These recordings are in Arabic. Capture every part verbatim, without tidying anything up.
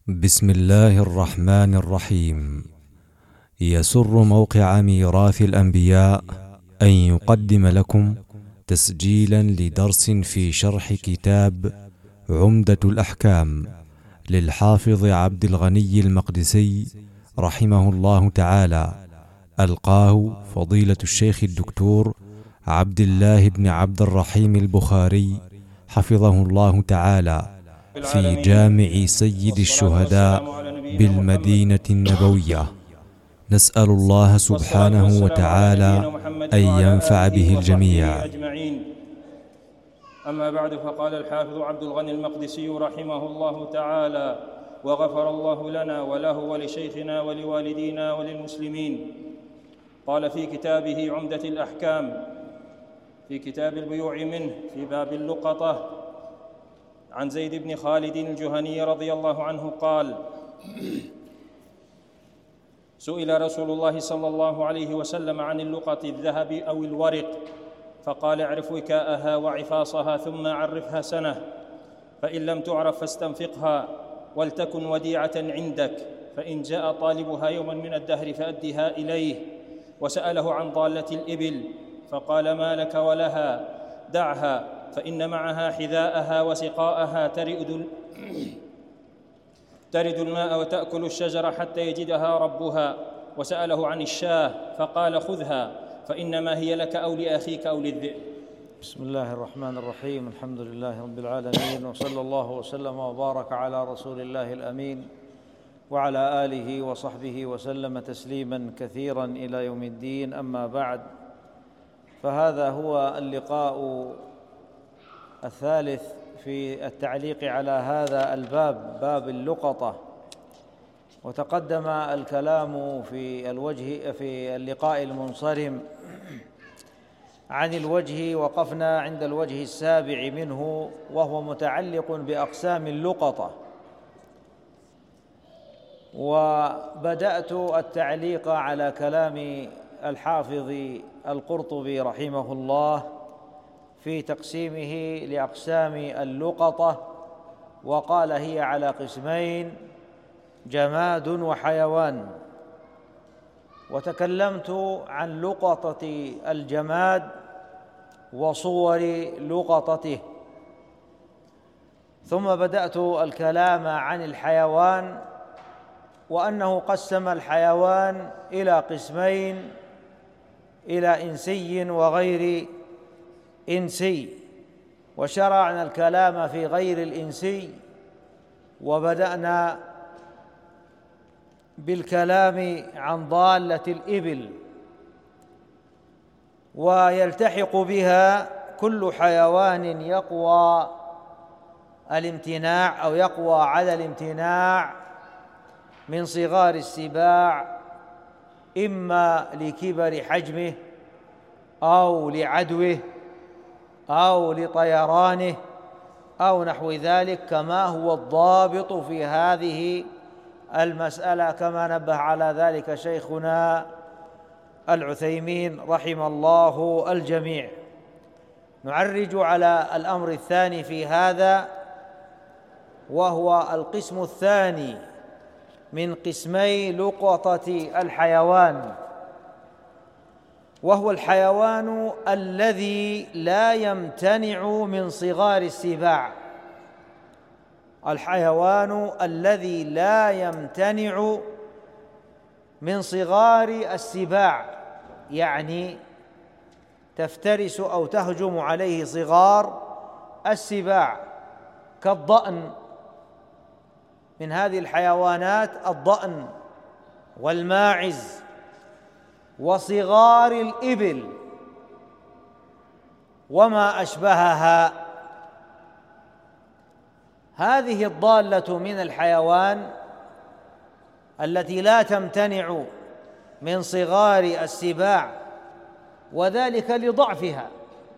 بسم الله الرحمن الرحيم. يسر موقع ميراث الأنبياء أن يقدم لكم تسجيلا لدرس في شرح كتاب عمدة الأحكام للحافظ عبد الغني المقدسي رحمه الله تعالى، ألقاه فضيلة الشيخ الدكتور عبد الله بن عبد الرحيم البخاري حفظه الله تعالى في جامع سيد الشهداء بالمدينة النبوية. نسأل الله سبحانه وتعالى أن ينفع به الجميع. أما بعد، فقال الحافظ عبد الغني المقدسي رحمه الله تعالى: وغفر الله لنا وله ولشيخنا ولوالدينا وللمسلمين. قال في كتابه عمدة الأحكام في كتاب البيوع منه في باب اللقطة عن زيد بن خالد الجهني رضي الله عنه قال: سئل رسول الله صلى الله عليه وسلم عن اللقط الذهب أو الورق، فقال: اعرف وكاءها وعفاصها ثم عرفها سنة، فإن لم تعرف فاستنفقها ولتكن وديعة عندك، فإن جاء طالبها يوما من الدهر فأدها إليه. وسأله عن ضالة الإبل فقال: ما لك ولها؟ دعها، فإن معها حذاءها وسقاءها ترد ترد الماء وتأكل الشجر حتى يجدها ربها. وسأله عن الشاة فقال: خذها، فإنما هي لك أو لأخيك أو للذئب. بسم الله الرحمن الرحيم. الحمد لله رب العالمين، وصلى الله وسلم وبارك على رسول الله الأمين وعلى آله وصحبه وسلم تسليما كثيرا إلى يوم الدين. أما بعد، فهذا هو اللقاء الثالث في التعليق على هذا الباب، باب اللقطة. وتقدم الكلام في الوجه في اللقاء المنصرم عن الوجه، وقفنا عند الوجه السابع منه، وهو متعلق بأقسام اللقطة. وبدأت التعليق على كلام الحافظ القرطبي رحمه الله في تقسيمه لأقسام اللقطة، وقال: هي على قسمين: جماد وحيوان. وتكلمت عن لقطة الجماد وصور لقطته، ثم بدأت الكلام عن الحيوان، وأنه قسم الحيوان إلى قسمين: إلى إنسي وغير إنسي. وشرعنا الكلام في غير الإنسي، وبدأنا بالكلام عن ضالة الإبل، ويلتحق بها كل حيوان يقوى الامتناع أو يقوى على الامتناع من صغار السباع، إما لكبر حجمه أو لعدوه أو لطيرانه أو نحو ذلك، كما هو الضابط في هذه المسألة، كما نبه على ذلك شيخنا العثيمين رحم الله الجميع. نعرج على الأمر الثاني في هذا، وهو القسم الثاني من قسمي لقطة الحيوان، وهو الحيوان الذي لا يمتنع من صغار السباع. الحيوان الذي لا يمتنع من صغار السباع، يعني تفترس أو تهجم عليه صغار السباع، كالضأن. من هذه الحيوانات الضأن والماعز وصغار الإبل وما أشبهها. هذه الضالة من الحيوان التي لا تمتنع من صغار السباع، وذلك لضعفها.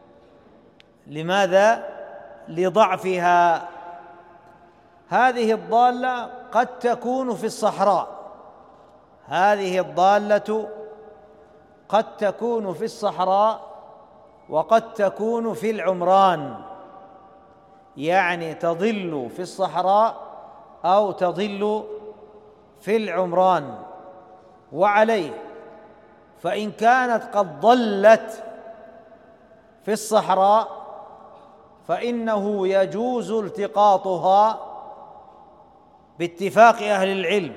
لماذا؟ لضعفها. هذه الضالة قد تكون في الصحراء، هذه الضالة قد تكون في الصحراء وقد تكون في العمران، يعني تظل في الصحراء أو تضل في العمران. وعليه فإن كانت قد ضلت في الصحراء فإنه يجوز التقاطها باتفاق أهل العلم،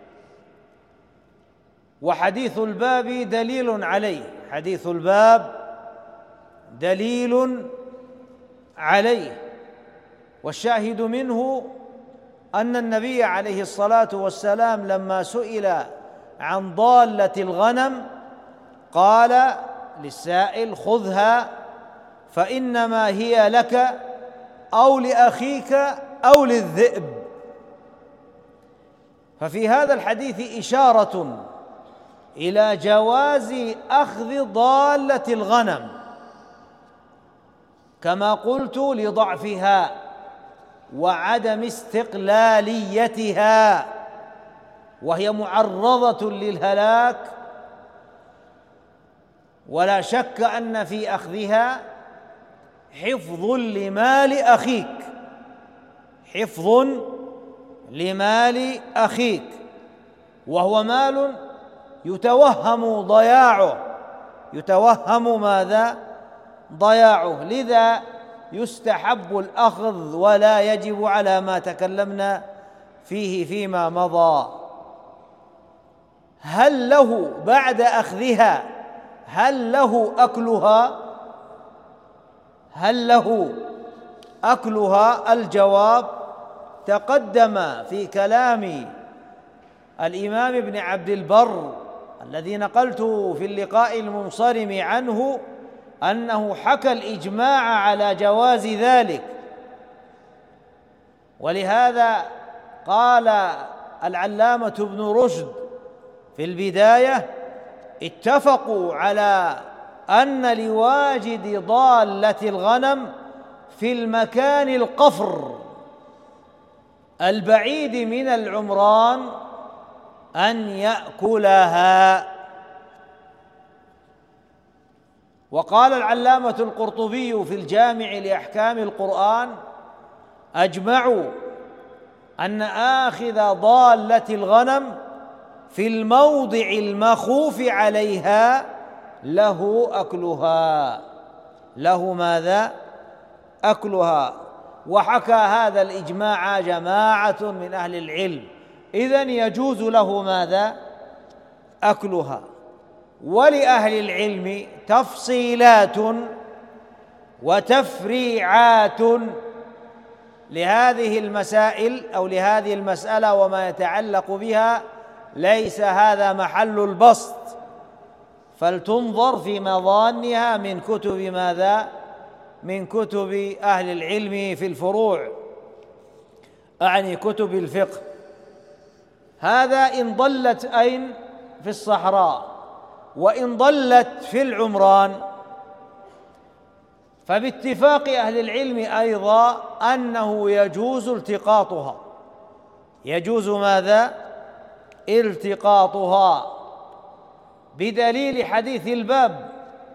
وحديث الباب دليل عليه، حديث الباب دليل عليه. والشاهد منه أن النبي عليه الصلاة والسلام لما سئل عن ضالة الغنم قال للسائل: خذها فإنما هي لك أو لأخيك أو للذئب. ففي هذا الحديث إشارة إلى جواز أخذ ضالة الغنم، كما قلت لضعفها وعدم استقلاليتها، وهي معرضة للهلاك، ولا شك أن في أخذها حفظ لمال أخيك، حفظ لمال أخيك، وهو مال يتوهم ضياعه، يتوهم ماذا؟ ضياعه. لذا يستحب الأخذ ولا يجب على ما تكلمنا فيه فيما مضى. هل له بعد أخذها هل له أكلها؟ هل له أكلها؟ الجواب تقدم في كلام الإمام ابن عبد البر الذي نقلته في اللقاء المنصرم عنه أنه حكى الإجماع على جواز ذلك. ولهذا قال العلامة ابن رشد في البداية: اتفقوا على أن لواجد ضالة الغنم في المكان القفر البعيد من العمران أن يأكلها. وقال العلامة القرطبي في الجامع لأحكام القرآن: أجمعوا أن آخذ ضالة الغنم في الموضع المخوف عليها له أكلها، له ماذا؟ أكلها. وحكى هذا الإجماع جماعة من أهل العلم، إذن يجوز له ماذا؟ أكلها. ولأهل العلم تفصيلات وتفريعات لهذه المسائل أو لهذه المسألة وما يتعلق بها، ليس هذا محل البسط، فلتنظر في مظانها من كتب ماذا؟ من كتب أهل العلم في الفروع، أعني كتب الفقه. هذا إن ضلت أين؟ في الصحراء. وإن ضلت في العمران فباتفاق أهل العلم أيضا أنه يجوز التقاطها، يجوز ماذا؟ التقاطها، بدليل حديث الباب،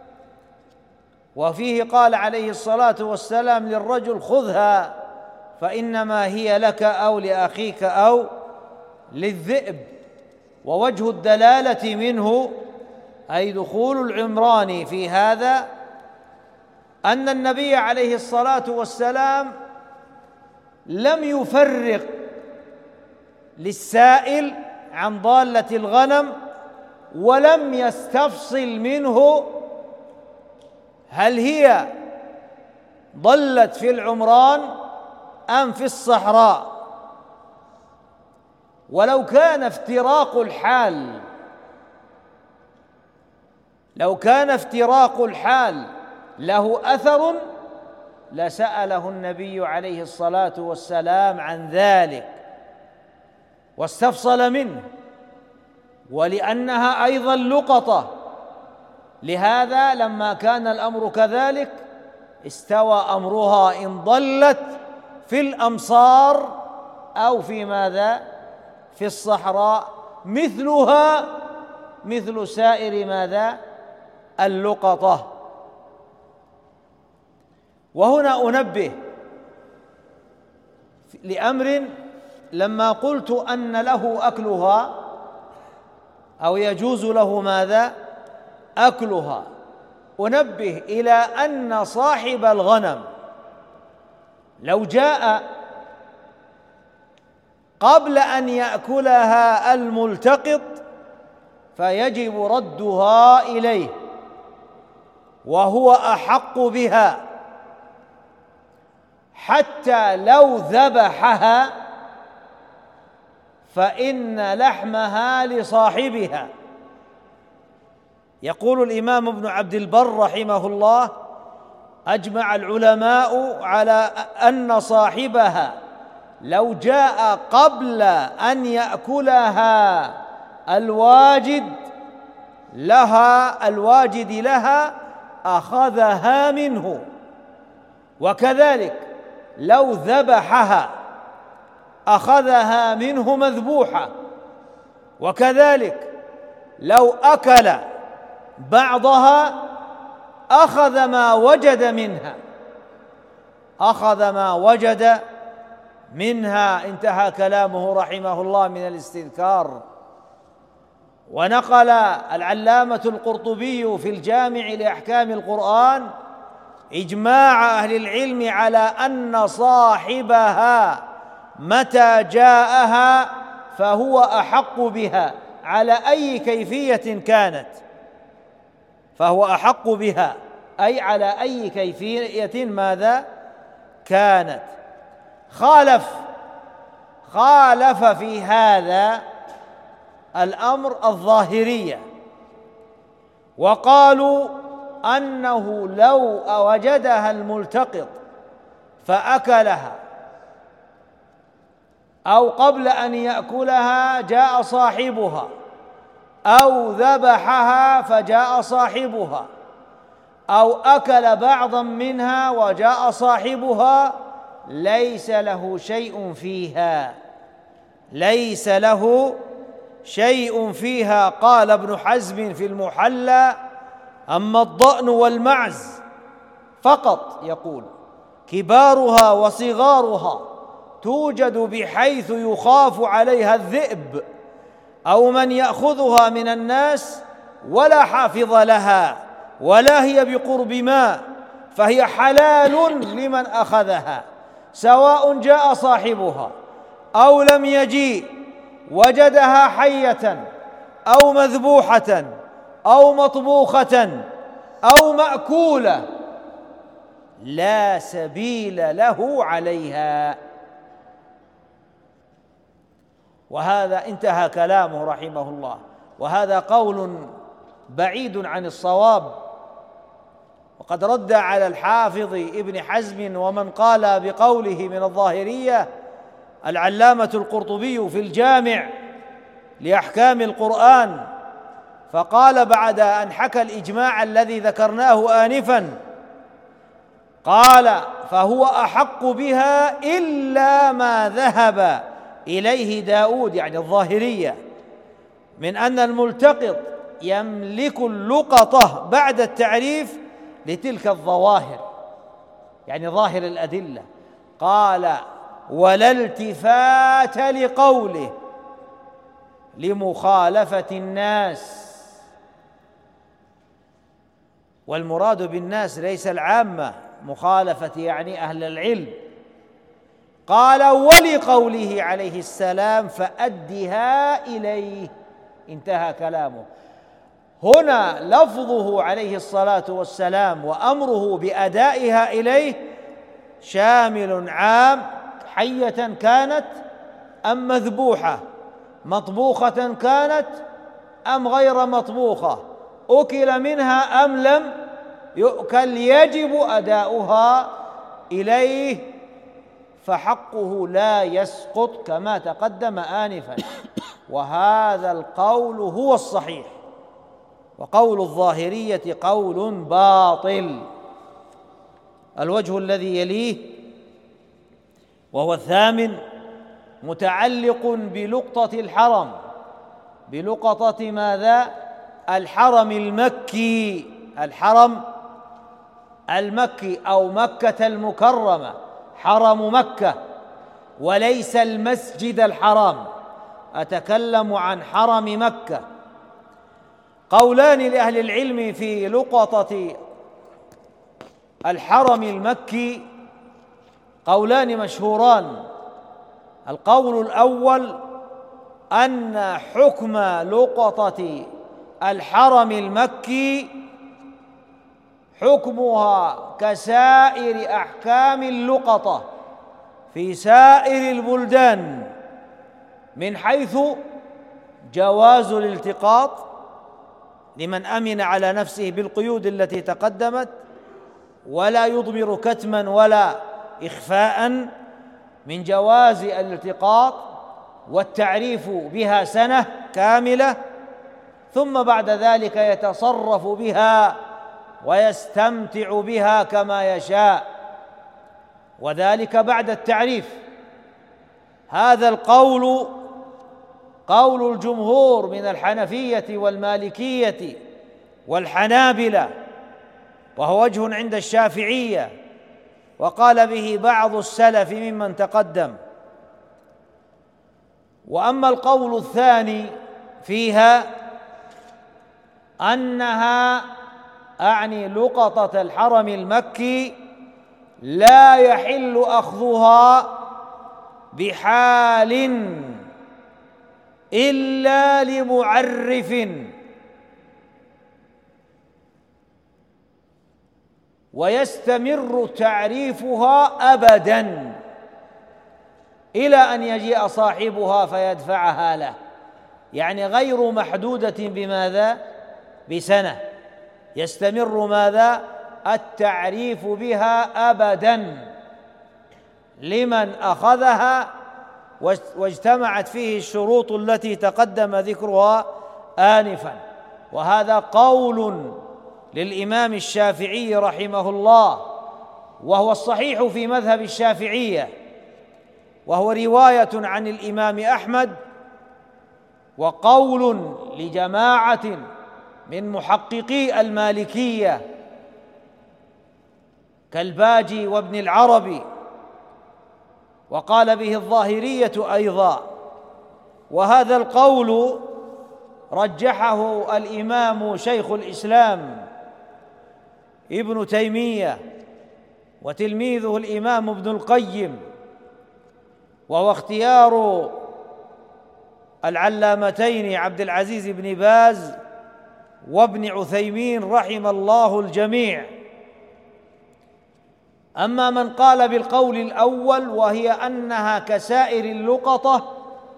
وفيه قال عليه الصلاة والسلام للرجل: خذها فإنما هي لك أو لأخيك أو للذئب. ووجه الدلالة منه أي دخول العمران في هذا أن النبي عليه الصلاة والسلام لم يفرق للسائل عن ضالة الغنم، ولم يستفصل منه هل هي ضلت في العمران أم في الصحراء. ولو كان افتراق الحال لو كان افتراق الحال له أثر لسأله النبي عليه الصلاة والسلام عن ذلك واستفصل منه، ولأنها أيضا لقطة، لهذا لما كان الأمر كذلك استوى أمرها إن ضلت في الأمصار أو في ماذا؟ في الصحراء، مثلها مثل سائر ماذا؟ اللقطة. وهنا أنبه لأمر لما قلت أن له أكلها أو يجوز له ماذا؟ أكلها، أنبه إلى أن صاحب الغنم لو جاء قبل أن يأكلها الملتقط فيجب ردها إليه، وهو أحق بها، حتى لو ذبحها فإن لحمها لصاحبها. يقول الإمام ابن عبد البر رحمه الله: أجمع العلماء على أن صاحبها لو جاء قبل أن يأكلها الواجد لها الواجد لها أخذها منه، وكذلك لو ذبحها أخذها منه مذبوحة، وكذلك لو أكل بعضها أخذ ما وجد منها أخذ ما وجد منها. انتهى كلامه رحمه الله من الاستذكار. ونقل العلامة القرطبي في الجامع لأحكام القرآن إجماع أهل العلم على أن صاحبها متى جاءها فهو أحق بها على أي كيفية كانت، فهو أحق بها أي على أي كيفية ماذا كانت. خالف خالف في هذا الأمر الظاهرية، وقالوا أنه لو وجدها الملتقط فأكلها أو قبل أن يأكلها جاء صاحبها أو ذبحها فجاء صاحبها أو أكل بعضا منها وجاء صاحبها ليس له شيء فيها ليس له شيء فيها. قال ابن حزم في المحلى: أما الضأن والمعز فقط، يقول: كبارها وصغارها توجد بحيث يخاف عليها الذئب أو من يأخذها من الناس ولا حافظ لها ولا هي بقرب ماء، فهي حلال لمن أخذها سواء جاء صاحبها أو لم يجيء، وجدها حية أو مذبوحة أو مطبوخة أو مأكولة لا سبيل له عليها. وهذا انتهى كلامه رحمه الله، وهذا قول بعيد عن الصواب، وقد رد على الحافظ ابن حزم ومن قال بقوله من الظاهرية العلامة القرطبي في الجامع لأحكام القرآن، فقال بعد أن حكى الإجماع الذي ذكرناه آنفا، قال: فهو أحق بها إلا ما ذهب إليه داود، يعني الظاهرية، من أن الملتقط يملك اللقطة بعد التعريف لتلك الظواهر، يعني ظاهر الأدلة. قال: ولا التفات لقوله لمخالفة الناس، والمراد بالناس ليس العامة، مخالفة يعني أهل العلم. قال: ولقوله عليه السلام: فأدها إليه. انتهى كلامه. هنا لفظه عليه الصلاة والسلام وأمره بأدائها إليه شامل عام، حية كانت أم مذبوحة، مطبوخة كانت أم غير مطبوخة، أكل منها أم لم يؤكل، يجب أداؤها إليه، فحقه لا يسقط كما تقدم آنفا. وهذا القول هو الصحيح، وقول الظاهرية قول باطل. الوجه الذي يليه وهو الثامن متعلق بلقطة الحرم، بلقطة ماذا؟ الحرم المكي، الحرم المكي أو مكة المكرمة، حرم مكة. وليس المسجد الحرام، أتكلم عن حرم مكة. قولان لأهل العلم في لقطة الحرم المكي، قولان مشهوران. القول الأول أن حكم لقطة الحرم المكي حكمها كسائر أحكام اللقطة في سائر البلدان، من حيث جواز الالتقاط لمن أمن على نفسه بالقيود التي تقدمت، ولا يضمر كتما ولا إخفاء، من جواز الالتقاط والتعريف بها سنة كاملة، ثم بعد ذلك يتصرف بها ويستمتع بها كما يشاء، وذلك بعد التعريف. هذا القول قول الجمهور من الحنفية والمالكية والحنابلة، وهو وجه عند الشافعية، وقال به بعض السلف ممن تقدم. وأما القول الثاني فيها أنها أعني لقطة الحرم المكي لا يحل أخذها بحال إلا لمعرف، ويستمر تعريفها أبداً إلى أن يجيء صاحبها فيدفعها له، يعني غير محدودة بماذا؟ بسنة، يستمر ماذا؟ التعريف بها أبداً لمن أخذها واجتمعت فيه الشروط التي تقدم ذكرها آنفاً. وهذا قول للإمام الشافعي رحمه الله، وهو الصحيح في مذهب الشافعية، وهو رواية عن الإمام أحمد، وقول لجماعة من محققي المالكية كالباجي وابن العربي، وقال به الظاهرية أيضا. وهذا القول رجحه الإمام شيخ الإسلام ابن تيمية وتلميذه الإمام ابن القيم، وهو اختيار العلامتين عبد العزيز بن باز وابن عثيمين رحم الله الجميع. أما من قال بالقول الأول، وهي أنها كسائر اللقطة،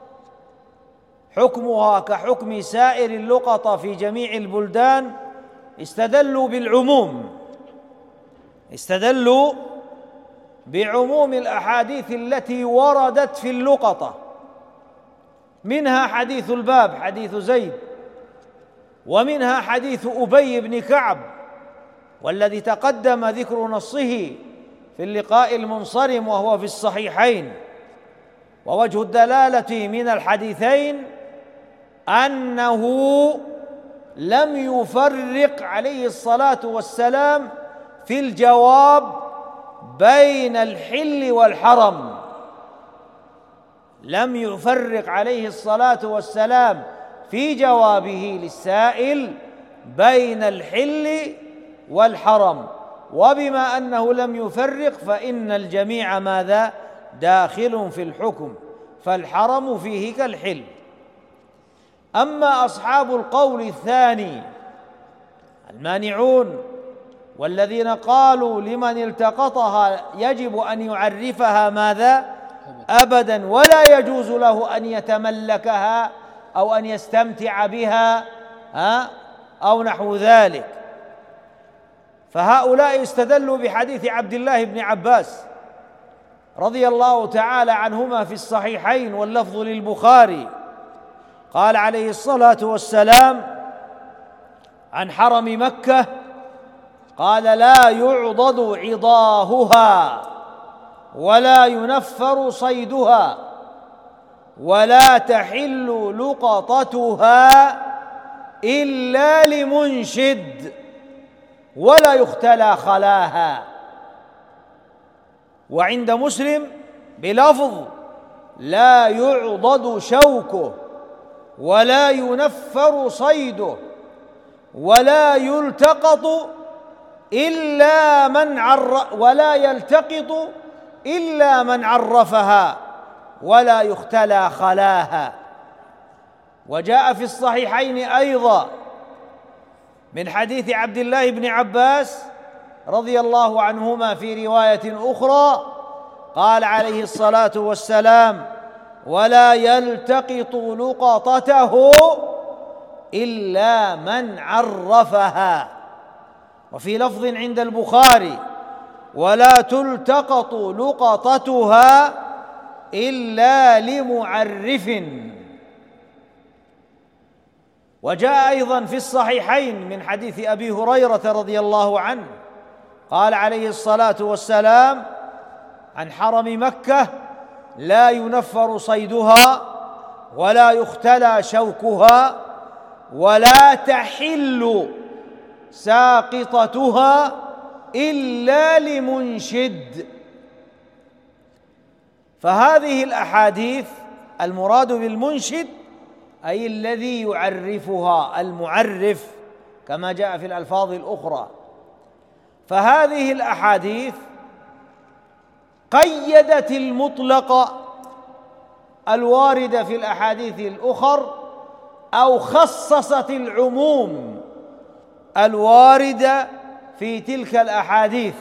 حكمها كحكم سائر اللقطة في جميع البلدان، استدلوا بالعموم استدلوا بعموم الأحاديث التي وردت في اللقطة، منها حديث الباب حديث زيد، ومنها حديث أبي بن كعب، والذي تقدم ذكر نصه في اللقاء المنصرم وهو في الصحيحين. ووجه الدلالة من الحديثين أنه لم يفرق عليه الصلاة والسلام في الجواب بين الحل والحرم، لم يفرق عليه الصلاة والسلام في جوابه للسائل بين الحل والحرم. وبما أنه لم يفرق فإن الجميع ماذا؟ داخل في الحكم، فالحرم فيه كالحل. أما أصحاب القول الثاني المانعون والذين قالوا لمن التقطها يجب أن يعرفها ماذا؟ أبداً، ولا يجوز له أن يتملكها أو أن يستمتع بها أو نحو ذلك، فهؤلاء استدلوا بحديث عبد الله بن عباس رضي الله تعالى عنهما في الصحيحين واللفظ للبخاري، قال عليه الصلاة والسلام عن حرم مكة، قال: لا يعضد عضاهها ولا ينفر صيدها ولا تحل لقطتها إلا لمنشد ولا يختلى خلاها. وعند مسلم بلفظ: لا يعضد شوكه ولا ينفر صيده ولا يلتقط إلا من عر ولا يلتقط إلا من عرفها ولا يختلى خلاها. وجاء في الصحيحين أيضا من حديث عبد الله بن عباس رضي الله عنهما في رواية أخرى قال عليه الصلاة والسلام: ولا يلتقط لقطته إلا من عرفها. وفي لفظ عند البخاري: ولا تلتقط لقطتها إلا لمعرف. وجاء أيضا في الصحيحين من حديث أبي هريرة رضي الله عنه قال عليه الصلاة والسلام عن حرم مكة: لا ينفر صيدها ولا يختلى شوكها ولا تحل ساقطتها إلا لمنشد. فهذه الأحاديث المراد بالمنشد أي الذي يعرفها، المعرف، كما جاء في الألفاظ الأخرى. فهذه الأحاديث قيدت المطلق الوارد في الأحاديث الأخر أو خصصت العموم الوارد في تلك الأحاديث.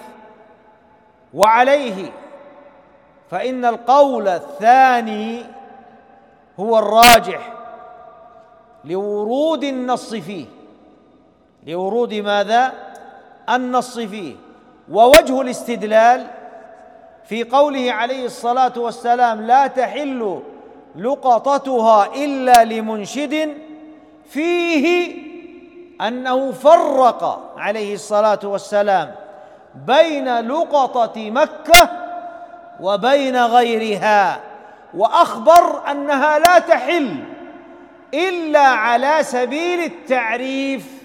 وعليه فإن القول الثاني هو الراجح لورود النص فيه، لورود ماذا؟ النص فيه. ووجه الاستدلال في قوله عليه الصلاة والسلام: لا تحل لقطتها إلا لمنشد، فيه أنه فرق عليه الصلاة والسلام بين لقطة مكة وبين غيرها، وأخبر أنها لا تحل إلا على سبيل التعريف،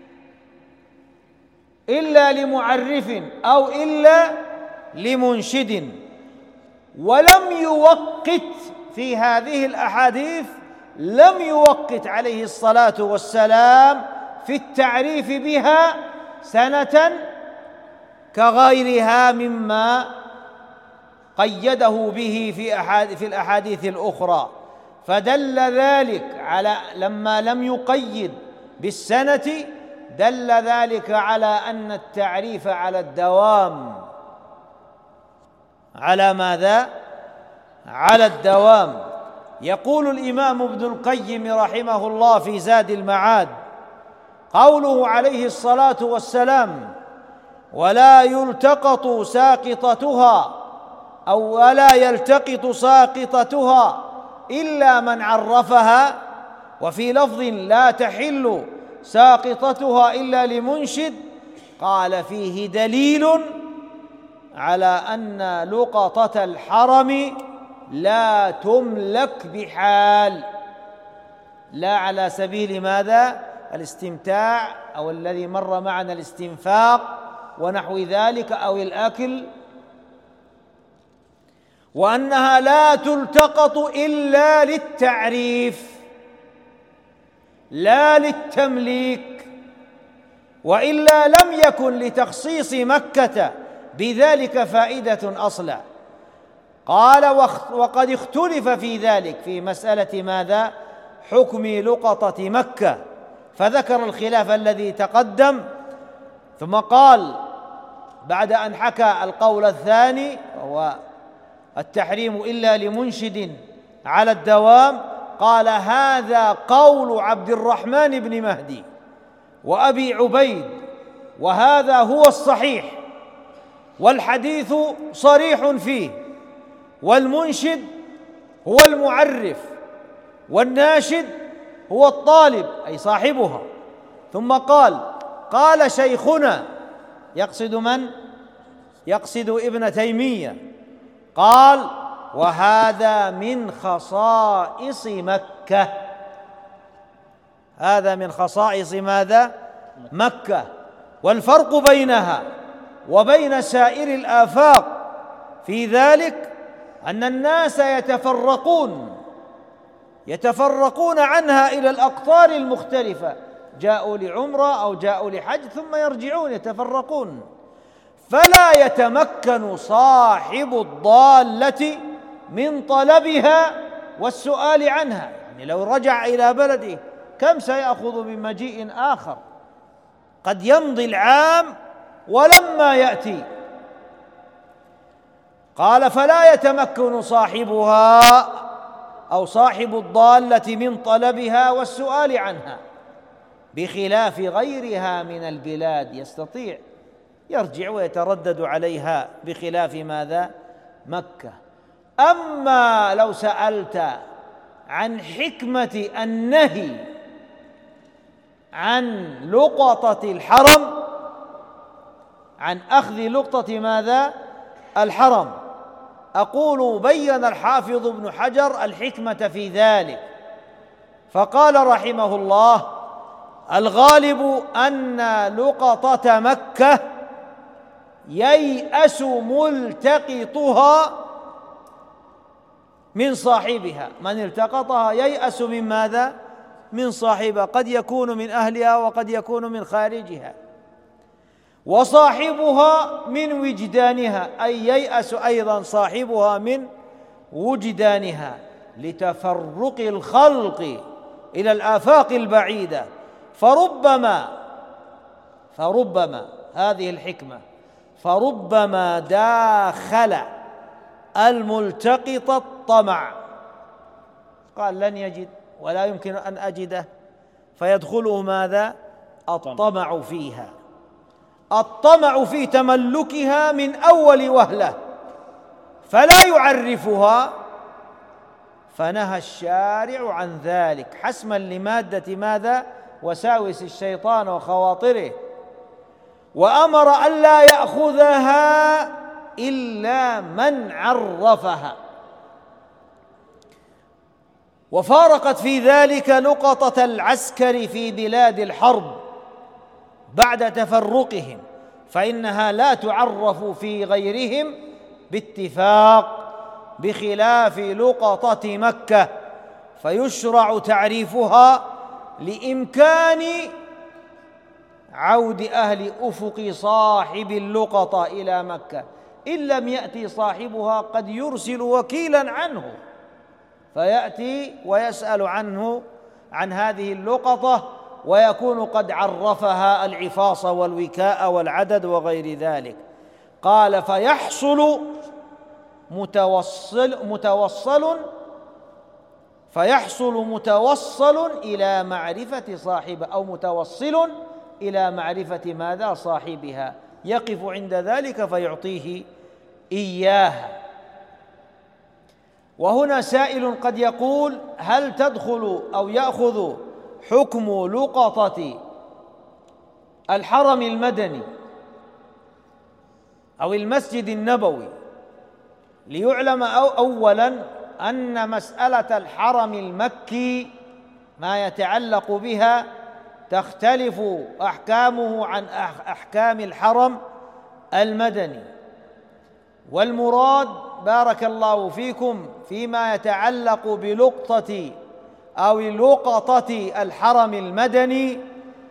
إلا لمعرف أو إلا لمنشد. ولم يوقت في هذه الأحاديث، لم يوقت عليه الصلاة والسلام في التعريف بها سنة كغيرها مما قيده به في في الأحاديث الأخرى. فدل ذلك على، لما لم يقيد بالسنة، دل ذلك على أن التعريف على الدوام. على ماذا؟ على الدوام. يقول الإمام ابن القيم رحمه الله في زاد المعاد: قوله عليه الصلاة والسلام: ولا يلتقط ساقطتها أو ولا يلتقط ساقطتها إلا من عرفها، وفي لفظ: لا تحل ساقطتها إلا لمنشد، قال: فيه دليل على أن لقطة الحرم لا تملك بحال، لا على سبيل ماذا؟ الاستمتاع، أو الذي مر معنا الاستنفاق ونحو ذلك، أو الأكل، وأنها لا تلتقط إلا للتعريف لا للتمليك، وإلا لم يكن لتخصيص مكة بذلك فائدة أصلا. قال: وقد اختلف في ذلك في مسألة ماذا؟ حكم لقطة مكة، فذكر الخلاف الذي تقدم، ثم قال بعد أن حكى القول الثاني وهو التحريم إلا لمنشد على الدوام، قال: هذا قول عبد الرحمن بن مهدي وأبي عبيد، وهذا هو الصحيح، والحديث صريح فيه، والمنشد هو المعرف، والناشد هو الطالب أي صاحبها. ثم قال: قال شيخنا، يقصد من؟ يقصد ابن تيمية، قال: وهذا من خصائص مكة. هذا من خصائص ماذا؟ مكة. والفرق بينها وبين سائر الآفاق في ذلك أن الناس يتفرقون يتفرقون عنها إلى الأقطار المختلفة، جاءوا لعمرة أو جاءوا لحج ثم يرجعون يتفرقون، فلا يتمكن صاحب الضالة من طلبها والسؤال عنها. يعني لو رجع إلى بلده كم سيأخذ بمجيء آخر؟ قد يمضي العام ولما يأتي. قال فلا يتمكن صاحبها أو صاحب الضالة من طلبها والسؤال عنها، بخلاف غيرها من البلاد يستطيع يرجع ويتردد عليها، بخلاف ماذا؟ مكة. أما لو سألت عن حكمة النهي عن لقطة الحرم، عن أخذ لقطة ماذا؟ الحرم، أقول بين الحافظ ابن حجر الحكمة في ذلك، فقال رحمه الله: الغالب أن لقطة مكة ييأس ملتقطها من صاحبها. من التقطها ييأس من ماذا؟ من صاحبها، قد يكون من أهلها وقد يكون من خارجها، وصاحبها من وجدانها، أي ييأس أيضا صاحبها من وجدانها، لتفرق الخلق إلى الآفاق البعيدة. فربما فربما هذه الحكمة فربما داخل الملتقط الطمع، قال لن يجد ولا يمكن أن أجده، فيدخله ماذا؟ الطمع فيها، الطمع في تملكها من أول وهلة، فلا يعرفها. فنهى الشارع عن ذلك حسما لمادة ماذا؟ وساوس الشيطان وخواطره، وأمر ألا يأخذها إلا من عرفها. وفارقت في ذلك لقطة العسكر في بلاد الحرب بعد تفرقهم، فإنها لا تعرف في غيرهم باتفاق، بخلاف لقطة مكة، فيشرع تعريفها لإمكان عود أهل أفق صاحب اللقطة إلى مكة. إن لم يأتي صاحبها قد يرسل وكيلا عنه فيأتي ويسأل عنه عن هذه اللقطة، ويكون قد عرفها العفاص والوكاء والعدد وغير ذلك. قال فيحصل متوصل متوصل فيحصل متوصل إلى معرفة صاحبه، أو متوصل إلى معرفة ماذا؟ صاحبها، يقف عند ذلك فيعطيه إياها. وهنا سائل قد يقول: هل تدخل أو يأخذ حكم لقطة الحرم المدني أو المسجد النبوي؟ ليعلم أو أولاً أن مسألة الحرم المكي ما يتعلق بها تختلف أحكامه عن أحكام الحرم المدني، والمراد بارك الله فيكم فيما يتعلق بلقطة أو لقطة الحرم المدني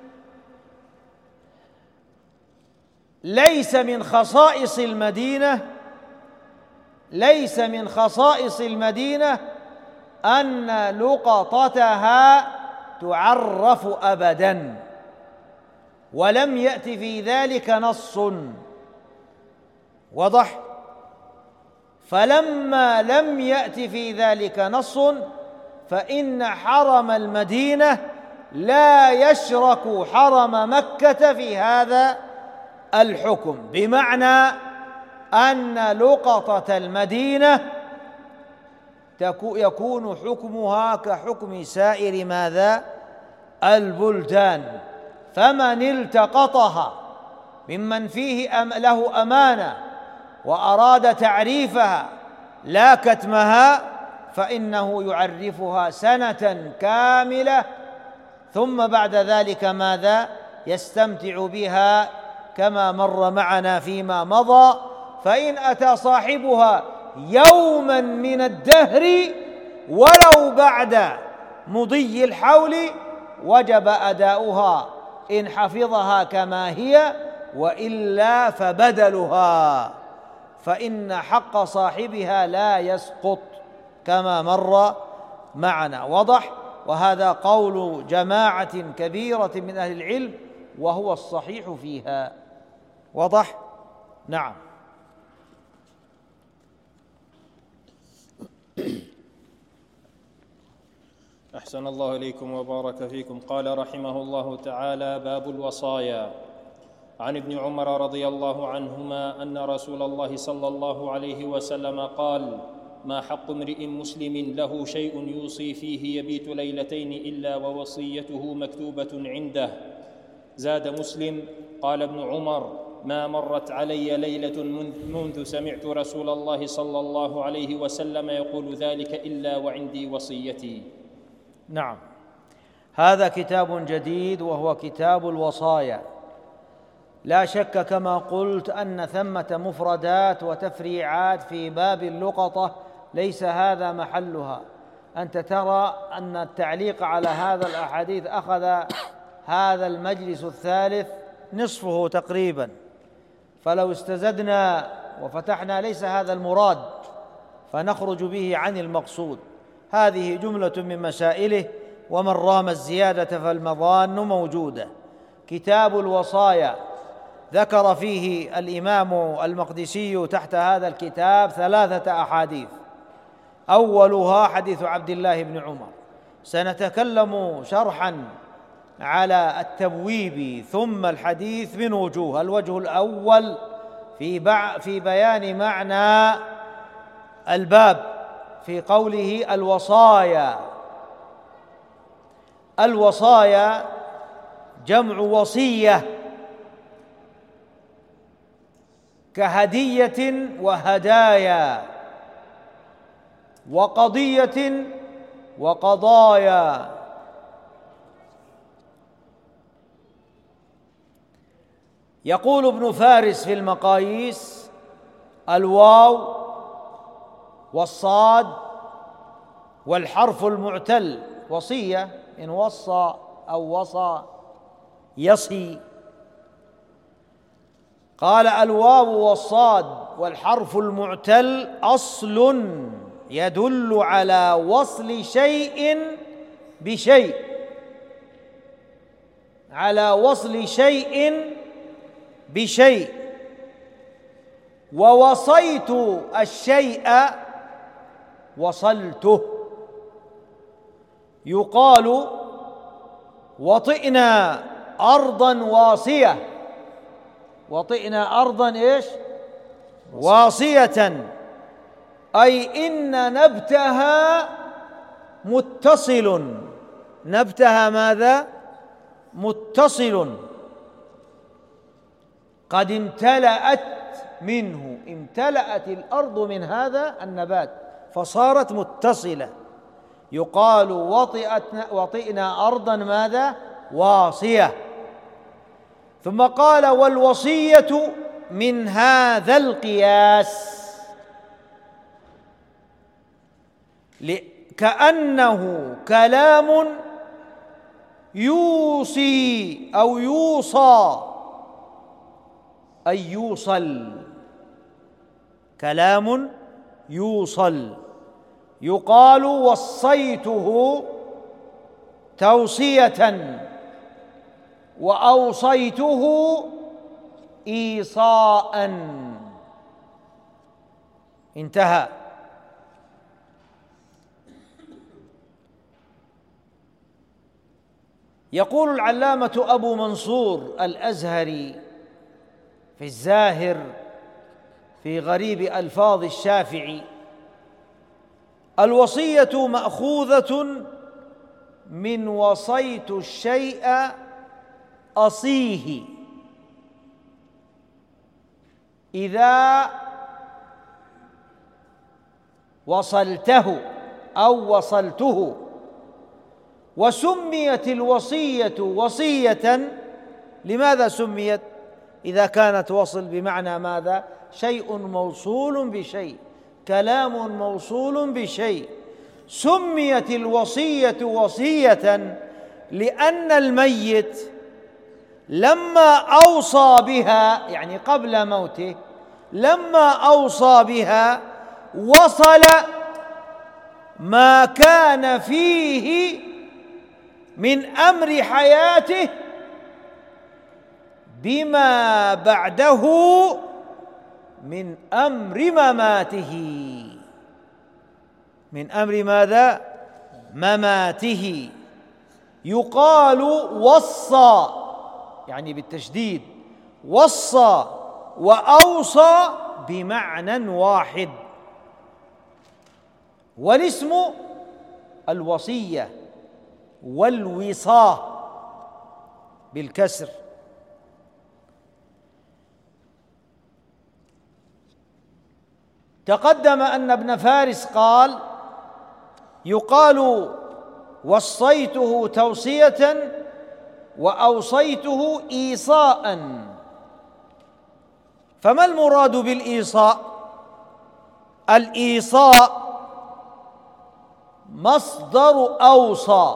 ليس من خصائص المدينة ليس من خصائص المدينة أن لقطتها تعرف أبداً، ولم يأت في ذلك نص واضح. فلما لم يأت في ذلك نص فإن حرم المدينة لا يشرك حرم مكة في هذا الحكم، بمعنى أن لقطة المدينة يكون حكمها كحكم سائر ماذا؟ البلدان. فمن التقطها ممن فيه أم له أمانة وأراد تعريفها لا كتمها، فإنه يعرفها سنة كاملة، ثم بعد ذلك ماذا؟ يستمتع بها كما مر معنا فيما مضى. فإن أتى صاحبها يوما من الدهر ولو بعد مضي الحول وجب أداؤها إن حفظها كما هي، وإلا فبدلها، فإن حق صاحبها لا يسقط كما مر معنا. وضح؟ وهذا قول جماعة كبيرة من أهل العلم وهو الصحيح فيها. وضح؟ نعم. أحسن الله إليكم وبارك فيكم. قال رحمه الله تعالى: باب الوصايا. عن ابن عمر رضي الله عنهما أن رسول الله صلى الله عليه وسلم قال: ما حق امرئ مسلم له شيء يوصي فيه يبيت ليلتين إلا ووصيته مكتوبة عنده. زاد مسلم: قال ابن عمر: ما مرت علي ليلة منذ سمعت رسول الله صلى الله عليه وسلم يقول ذلك إلا وعندي وصيتي. نعم، هذا كتاب جديد وهو كتاب الوصايا. لا شك كما قلت أن ثمة مفردات وتفريعات في باب اللقطة ليس هذا محلها. أنت ترى أن التعليق على هذا الأحاديث أخذ هذا المجلس الثالث نصفه تقريبا، فلو استزدنا وفتحنا ليس هذا المراد فنخرج به عن المقصود. هذه جملة من مسائله، ومن رام الزيادة فالمظان موجودة. كتاب الوصايا ذكر فيه الإمام المقدسي تحت هذا الكتاب ثلاثة أحاديث، أولها حديث عبد الله بن عمر. سنتكلم شرحا على التبويب ثم الحديث من وجوه. الوجه الأول في في بيان معنى الباب في قوله الوصايا. الوصايا جمع وصية، كهدية وهدايا وقضية وقضايا. يقول ابن فارس في المقاييس: الواو والصاد والحرف المعتل وصية، إن وصى أو وصى يصي. قال: الواو والصاد والحرف المعتل أصل يدل على وصل شيء بشيء، على وصل شيء بشيء. ووصيت الشيء وصلته. يقال: وطئنا أرضا واصية. وطئنا أرضا إيش؟ واصية، أي إن نبتها متصل. نبتها ماذا؟ متصل، قد امتلأت منه، امتلأت الأرض من هذا النبات فصارت متصلة. يقال: وطئنا أرضا ماذا؟ واصية. ثم قال: والوصية من هذا القياس، كأنه كلام يوصي أو يوصى، أي يوصل، كلام يوصل. يقال: وصيته توصية، وأوصيته إيصاء. انتهى. يقول العلامة أبو منصور الأزهري في الزاهر في غريب ألفاظ الشافعي: الوصية مأخوذة من وصيت الشيء أصيه، إذا وصلته أو وصلته. وسميت الوصية وصية، لماذا سميت؟ إذا كانت وصل بمعنى ماذا؟ شيء موصول بشيء، كلام موصول بشيء. سميت الوصية وصية لأن الميت لما أوصى بها، يعني قبل موته، لما أوصى بها وصل ما كان فيه من أمر حياته بما بعده من أمر مماته. من أمر ماذا؟ مماته. يقال وصى، يعني بالتشديد، وصى وأوصى بمعنى واحد. والاسم الوصية والوصاة بالكسر. تقدم أن ابن فارس قال: يقال وصيته توصية وأوصيته إيصاء. فما المراد بالإيصاء؟ الإيصاء مصدر أوصى،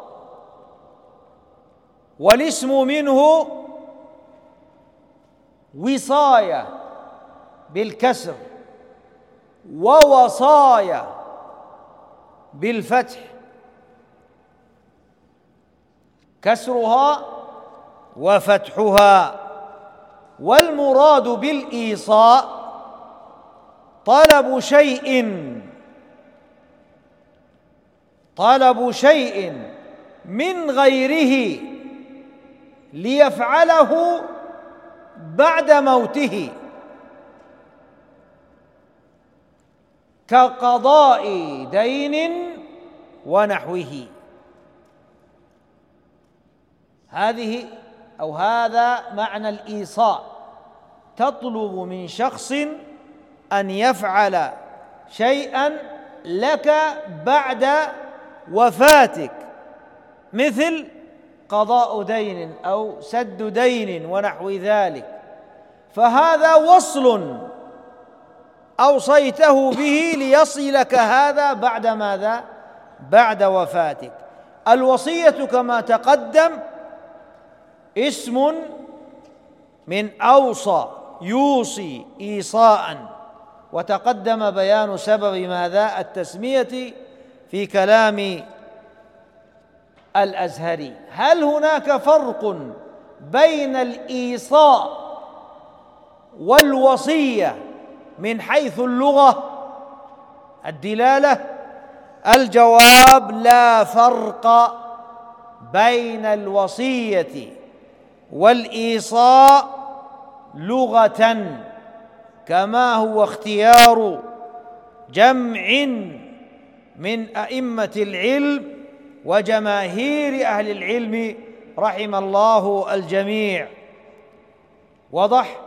والاسم منه وصاية بالكسر ووصايا بالفتح، كسرها وفتحها. والمراد بالإيصاء طلب شيء طلب شيء من غيره ليفعله بعد موته، كقضاء دين ونحوه. هذه أو هذا معنى الإيصاء. تطلب من شخص أن يفعل شيئا لك بعد وفاتك، مثل قضاء دين أو سد دين ونحو ذلك، فهذا وصل أوصيته به ليصلك هذا بعد ماذا؟ بعد وفاتك. الوصية كما تقدم اسم من أوصى يوصي إيصاء، وتقدم بيان سبب ماذا؟ التسمية في كلام الأزهري. هل هناك فرق بين الإيصاء والوصية من حيث اللغة الدلالة؟ الجواب: لا فرق بين الوصية والإيصاء لغة، كما هو اختيار جمع من أئمة العلم وجماهير أهل العلم رحم الله الجميع. واضح؟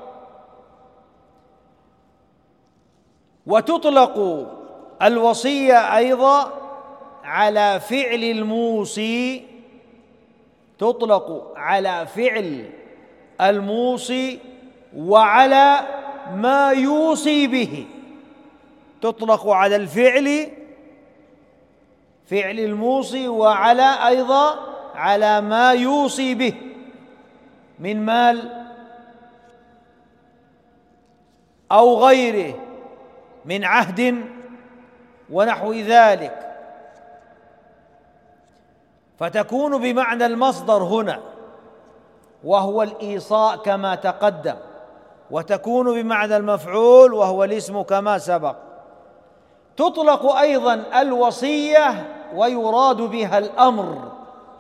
وتطلق الوصية أيضا على فعل الموصي، تطلق على فعل الموصي وعلى ما يوصي به. تطلق على الفعل، فعل الموصي، وعلى أيضا على ما يوصي به من مال أو غيره من عهد ونحو ذلك، فتكون بمعنى المصدر هنا وهو الإيصاء كما تقدم، وتكون بمعنى المفعول وهو الاسم كما سبق. تطلق أيضا الوصية ويراد بها الأمر،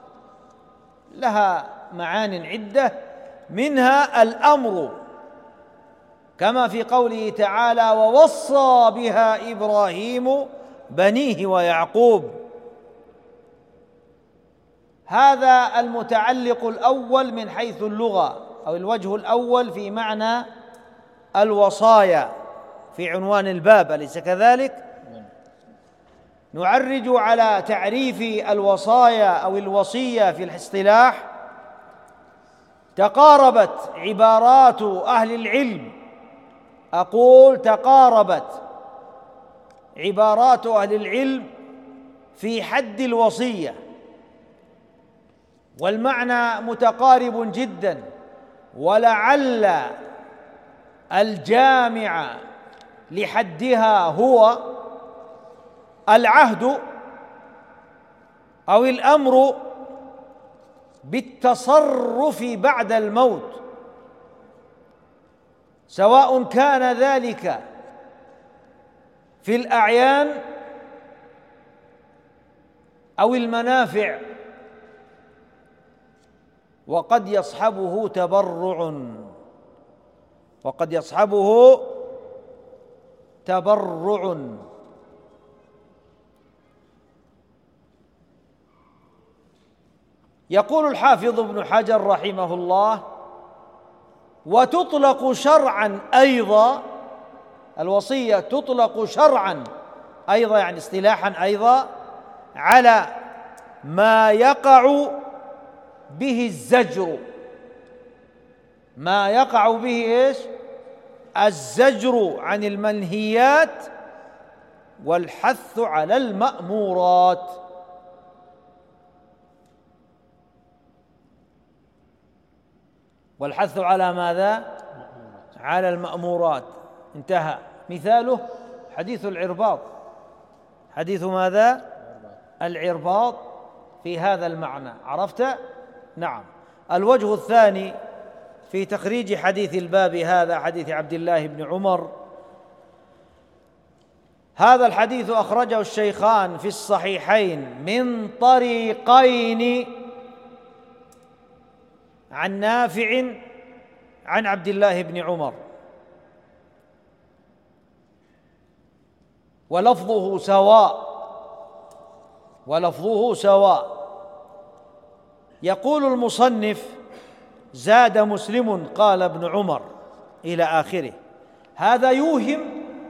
لها معان عدة، منها الأمر كما في قوله تعالى: ووصى بها إبراهيم بنيه ويعقوب. هذا المتعلق الأول من حيث اللغة، أو الوجه الأول في معنى الوصايا في عنوان الباب، أليس كذلك؟ نعرج على تعريف الوصايا أو الوصية في الاصطلاح. تقاربت عبارات أهل العلم، أقول تقاربت عبارات أهل العلم في حد الوصية، والمعنى متقارب جدا، ولعل الجامع لحدها هو العهد أو الأمر بالتصرف بعد الموت، سواء كان ذلك في الأعيان أو المنافع، وقد يصحبه تبرع وقد يصحبه تبرع يقول الحافظ ابن حجر رحمه الله: وتطلق شرعا أيضا، الوصية تطلق شرعا أيضا يعني اصطلاحا أيضا على ما يقع به الزجر، ما يقع به ايش؟ الزجر عن المنهيات والحث على المأمورات. والحث على ماذا؟ على المأمورات. انتهى. مثاله حديث العرباض، حديث ماذا؟ العرباض في هذا المعنى. عرفت؟ نعم. الوجه الثاني في تخريج حديث الباب هذا، حديث عبد الله بن عمر، هذا الحديث أخرجه الشيخان في الصحيحين من طريقين عن نافع عن عبد الله بن عمر، ولفظه سواء ولفظه سواء يقول المصنف: زاد مسلم قال ابن عمر إلى آخره. هذا يوهم،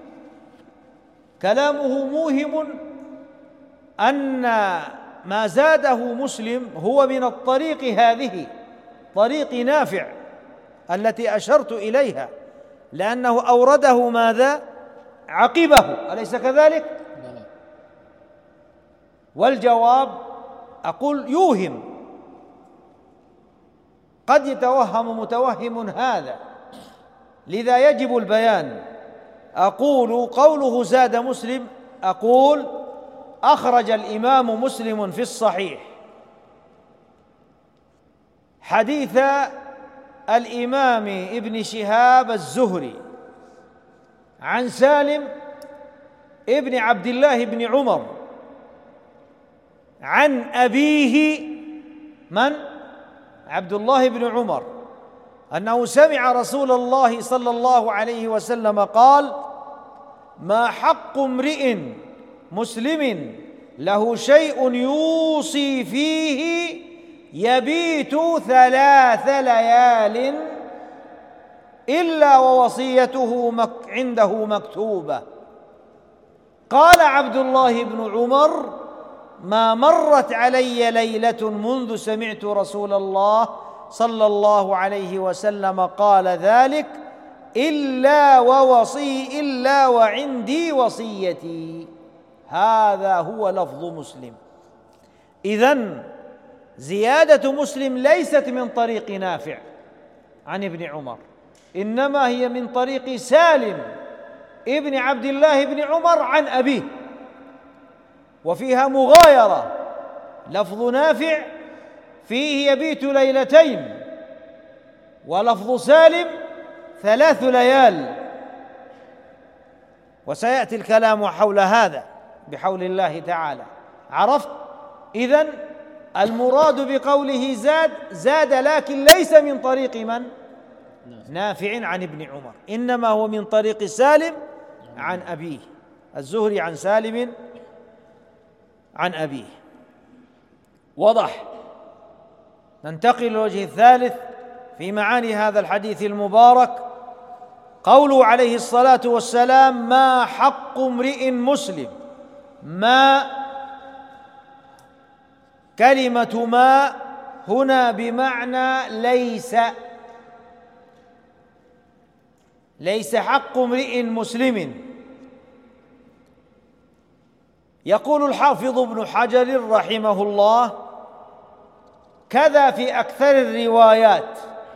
كلامه موهم أن ما زاده مسلم هو من الطريق هذه، طريق نافع التي أشرت إليها، لأنه أورده ماذا؟ عقبه، أليس كذلك؟ والجواب أقول يوهم، قد يتوهم متوهم هذا، لذا يجب البيان. أقول قوله زاد مسلم، أقول أخرج الإمام مسلم في الصحيح حديث الإمام ابن شهاب الزهري عن سالم ابن عبد الله بن عمر عن أبيه من؟ عبد الله بن عمر، أنه سمع رسول الله صلى الله عليه وسلم قال: ما حق امرئ مسلم له شيء يوصي فيه يبيت ثلاث ليال إلا ووصيته عنده مكتوبة. قال عبد الله بن عمر: ما مرت علي ليلة منذ سمعت رسول الله صلى الله عليه وسلم قال ذلك إلا ووصي إلا وعندي وصيتي. هذا هو لفظ مسلم. إذن زيادة مسلم ليست من طريق نافع عن ابن عمر، إنما هي من طريق سالم ابن عبد الله بن عمر عن أبيه، وفيها مغايرة. لفظ نافع فيه يبيت ليلتين، ولفظ سالم ثلاث ليال، وسيأتي الكلام حول هذا بحول الله تعالى. عرفت؟ إذن المراد بقوله زاد زاد، لكن ليس من طريق من؟ نافع عن ابن عمر، إنما هو من طريق سالم عن أبيه، الزهري عن سالم عن أبيه. وضح. ننتقل للوجه الثالث في معاني هذا الحديث المبارك، قوله عليه الصلاة والسلام: ما حق امرئ مسلم. ما كلمة ما هنا بمعنى ليس، ليس حق امرئ مسلم، يقول الحافظ ابن حجر رحمه الله: كذا في أكثر الروايات.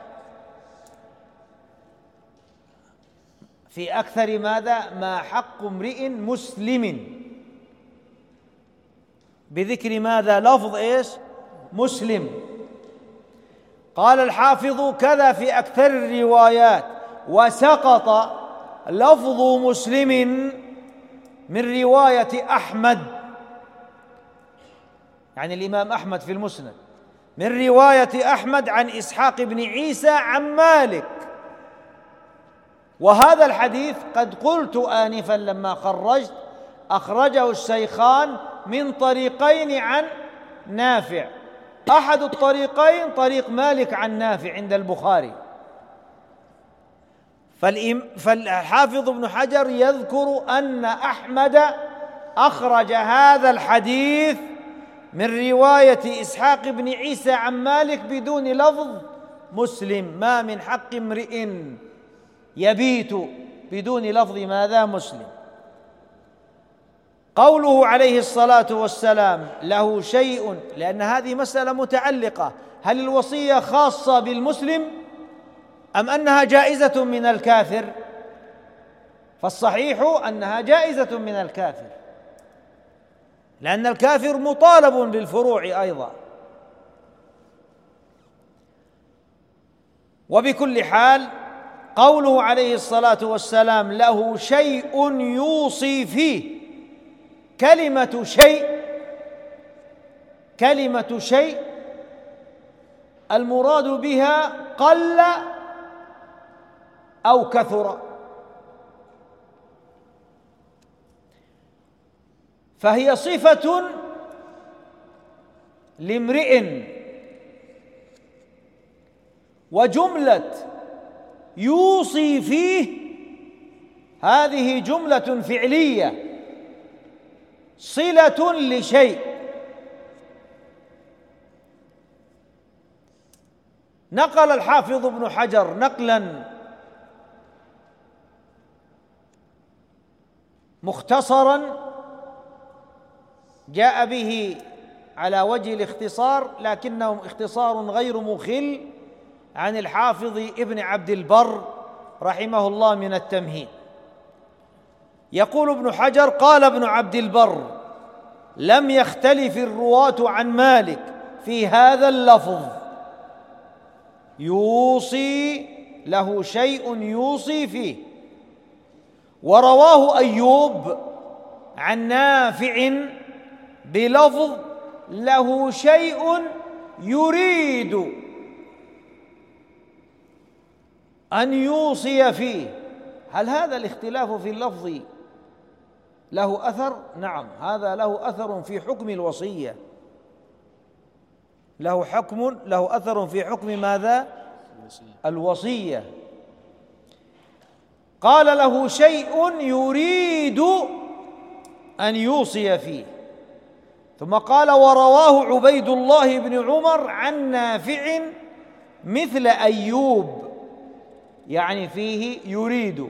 في أكثر ماذا؟ ما حق امرئ مسلم، بذكر ماذا؟ لفظ إيش؟ مسلم. قال الحافظ: كذا في أكثر الروايات، وسقط لفظ مسلم من رواية أحمد، يعني الإمام أحمد في المسند، من رواية أحمد عن إسحاق بن عيسى عن مالك. وهذا الحديث قد قلت آنفا لما خرجت أخرجه الشيخان من طريقين عن نافع. أحد الطريقين طريق مالك عن نافع عند البخاري. فالحافظ ابن حجر يذكر أن أحمد أخرج هذا الحديث من رواية إسحاق بن عيسى عن مالك بدون لفظ مسلم. ما من حق امرئ يبيت بدون لفظ ماذا؟ مسلم. قوله عليه الصلاة والسلام له شيء، لأن هذه مسألة متعلقة: هل الوصية خاصة بالمسلم أم أنها جائزة من الكافر؟ فالصحيح أنها جائزة من الكافر، لأن الكافر مطالب بالفروع أيضا. وبكل حال قوله عليه الصلاة والسلام له شيء يوصي فيه، كلمة شيء كلمة شيء المراد بها قل أو كثر، فهي صفة لامرئ. وجملة يوصي فيه هذه جملة فعلية صلة لشيء. نقل الحافظ ابن حجر نقلا مختصرا جاء به على وجه الاختصار، لكنه اختصار غير مخل، عن الحافظ ابن عبد البر رحمه الله من التمهيد. يقول ابن حجر: قال ابن عبد البر: لم يختلف الرواة عن مالك في هذا اللفظ، يوصي له شيء يوصي فيه. ورواه أيوب عن نافع بلفظ له شيء يريد أن يوصي فيه. هل هذا الاختلاف في اللفظ له أثر؟ نعم، هذا له أثر في حكم الوصية، له حكم له أثر في حكم ماذا؟ الوصية. قال له شيء يريد أن يوصي فيه. ثم قال: ورواه عبيد الله بن عمر عن نافع مثل أيوب، يعني فيه يريد.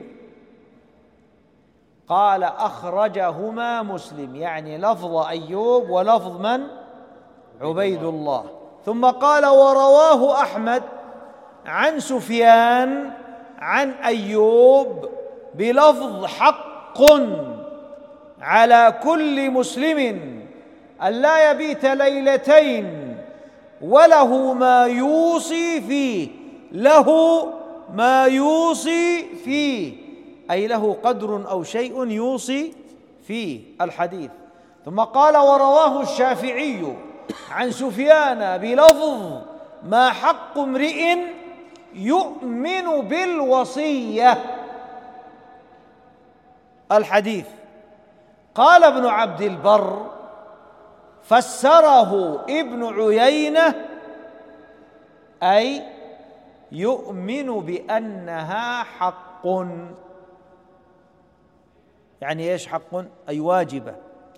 قال: أخرجهما مسلم، يعني لفظ أيوب ولفظ من؟ عبيد الله. ثم قال: ورواه أحمد عن سفيان عن أيوب بلفظ حق على كل مسلم أن لا يبيت ليلتين وله ما يوصي فيه، له ما يوصي فيه، أي له قدر أو شيء يوصي فيه الحديث. ثم قال: ورواه الشافعي عن سفيان بلفظ ما حق امرئ يؤمن بالوصية الحديث. قال ابن عبد البر: فسره ابن عيينة أي يؤمن بأنها حق. يعني ايش حق؟ أي واجبة.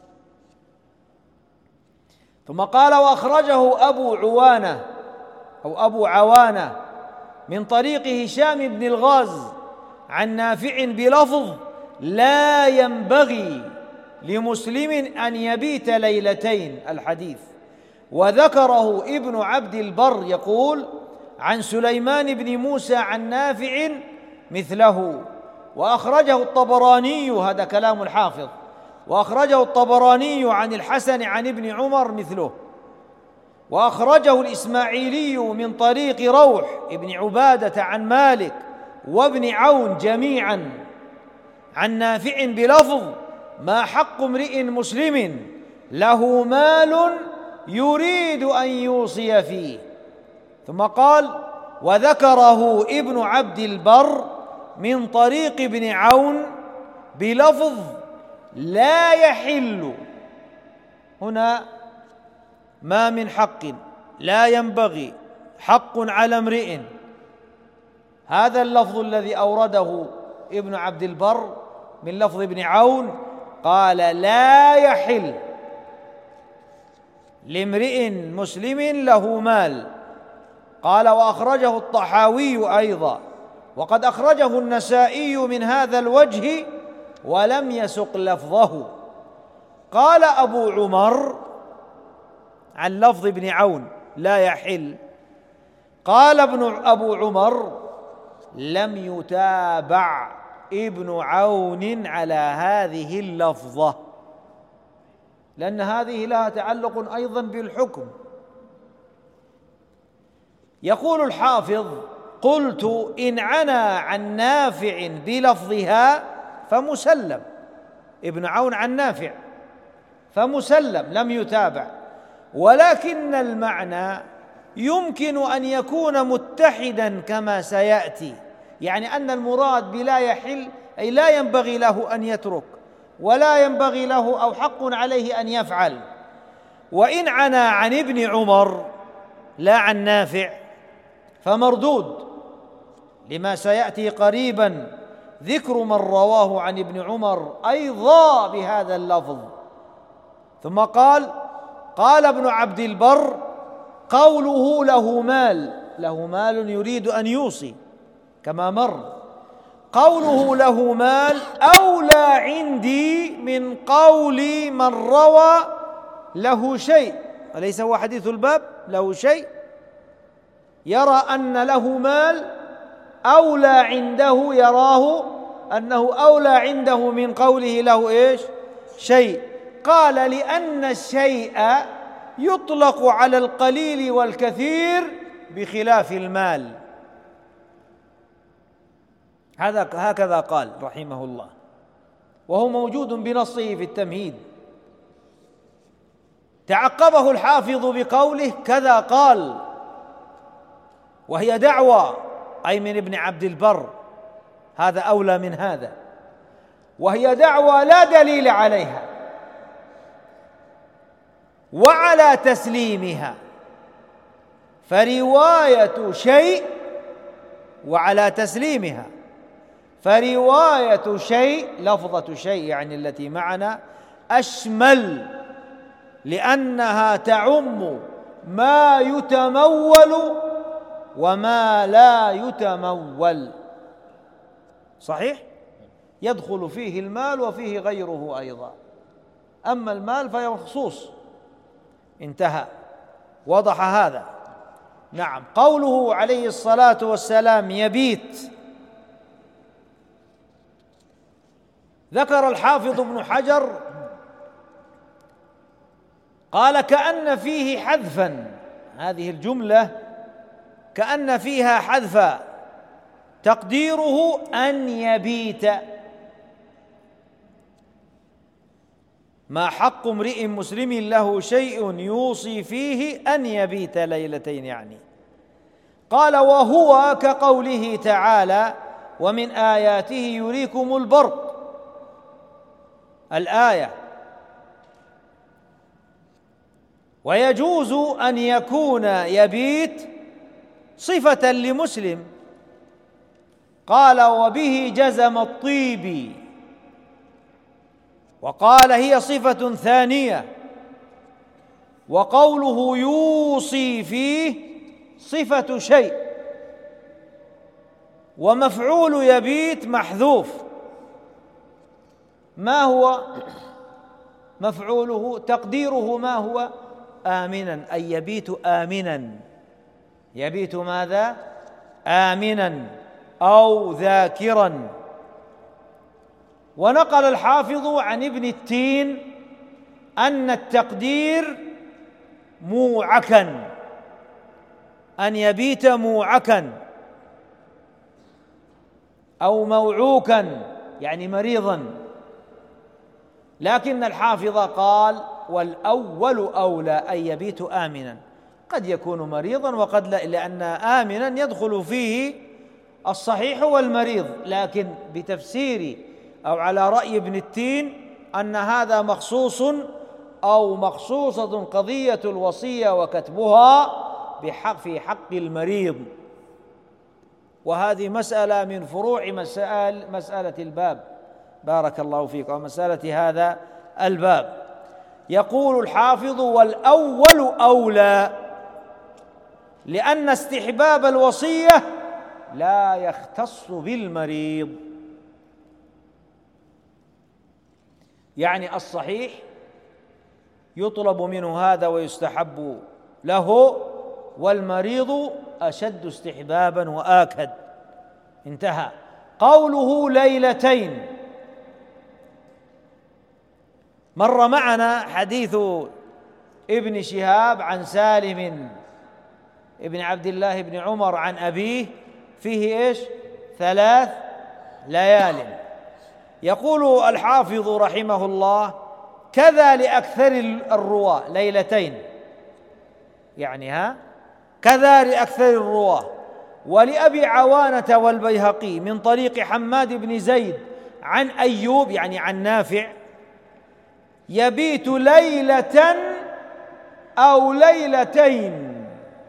ثم قال: وأخرجه أبو عوانة أو أبو عوانة من طريق هشام بن الغاز عن نافع بلفظ لا ينبغي لمسلم أن يبيت ليلتين الحديث. وذكره ابن عبد البر يقول عن سليمان بن موسى عن نافع مثله. وأخرجه الطبراني، هذا كلام الحافظ، وأخرجه الطبراني عن الحسن عن ابن عمر مثله. وأخرجه الإسماعيلي من طريق روح ابن عبادة عن مالك وابن عون جميعا عن نافع بلفظ ما حق امرئ مسلم له مال يريد أن يوصي فيه. ثم قال وذكره ابن عبد البر من طريق ابن عون بلفظ لا يحل. هنا ما من حق لا ينبغي حق على امرئ، هذا اللفظ الذي أورده ابن عبد البر من لفظ ابن عون، قال لا يحل لامرئ مسلم له مال. قال وأخرجه الطحاوي أيضا، وقد أخرجه النسائي من هذا الوجه ولم يسق لفظه. قال أبو عمر عن لفظ ابن عون لا يحل، قال ابن أبو عمر لم يتابع ابن عون على هذه اللفظة، لأن هذه لها تعلق أيضا بالحكم. يقول الحافظ قلت إن عنا عن نافع بلفظها فمسلم، ابن عون عن نافع فمسلم لم يتابع، ولكن المعنى يمكن أن يكون متحدا كما سيأتي، يعني أن المراد بلا يحل أي لا ينبغي له أن يترك ولا ينبغي له أو حق عليه أن يفعل. وإن عنا عن ابن عمر لا عن نافع فمردود، لما سيأتي قريبا ذكر من رواه عن ابن عمر أيضا بهذا اللفظ. ثم قال قال ابن عبد البر قوله له مال، له مال يريد أن يوصي كما مر، قوله له مال أولى عندي من قول من روى له شيء، أليس هو حديث الباب له شيء؟ يرى أن له مال أولى عنده، يراه أنه أولى عنده من قوله له إيش؟ شيء. قال لأن الشيء يطلق على القليل والكثير بخلاف المال. هذا هكذا قال رحمه الله، وهو موجود بنصه في التمهيد. تعقبه الحافظ بقوله كذا قال، وهي دعوى أي من ابن عبد البر، هذا أولى من هذا، وهي دعوى لا دليل عليها. وعلى تسليمها فرواية شيء، وعلى تسليمها فرواية شيء، لفظة شيء يعني التي معنا، أشمل، لأنها تعم ما يتمول وما لا يتمول. صحيح؟ يدخل فيه المال وفيه غيره أيضا، أما المال فهي مخصوص، انتهى، وضح هذا. نعم. قوله عليه الصلاة والسلام يبيت، ذكر الحافظ ابن حجر قال كأن فيه حذفا، هذه الجملة كأن فيها حذفا، تقديره أن يبيت. ما حق امرئ مسلم له شيء يوصي فيه أن يبيت ليلتين يعني. قال وهو كقوله تعالى ومن آياته يريكم البرق، الآية. ويجوز أن يكون يبيت صفة لمسلم. قال وبه جزم الطيبي، وقال هي صفة ثانية. وقوله يوصي فيه صفة شيء، ومفعول يبيت محذوف. ما هو؟ مفعوله تقديره ما هو؟ آمنا، أي يبيت آمنا. يبيت ماذا؟ آمنا أو ذاكرا. ونقل الحافظ عن ابن التين أن التقدير موعكا، أن يبيت موعكا أو موعوكا يعني مريضا، لكن الحافظ قال والأول أولى أن يبيت آمنا. قد يكون مريضا وقد لا، لأن آمنا يدخل فيه الصحيح والمريض، لكن بتفسير أو على رأي ابن التين أن هذا مخصوص أو مخصوصة قضية الوصية وكتبها بحق في حق المريض، وهذه مسألة من فروع مسائل مسألة الباب، بارك الله فيك، ومسألة هذا الباب. يقول الحافظ والأول أولى، لأن استحباب الوصية لا يختص بالمريض. يعني الصحيح يطلب منه هذا ويستحب له، والمريض أشد استحبابا وآكد. انتهى. قوله ليلتين، مر معنا حديث ابن شهاب عن سالم ابن عبد الله بن عمر عن أبيه فيه إيش؟ ثلاث ليال. يقول الحافظ رحمه الله كذا لأكثر الرواة ليلتين، يعني ها كذا لأكثر الرواة. ولأبي عوانة والبيهقي من طريق حماد بن زيد عن أيوب يعني عن نافع يبيت ليلة أو ليلتين.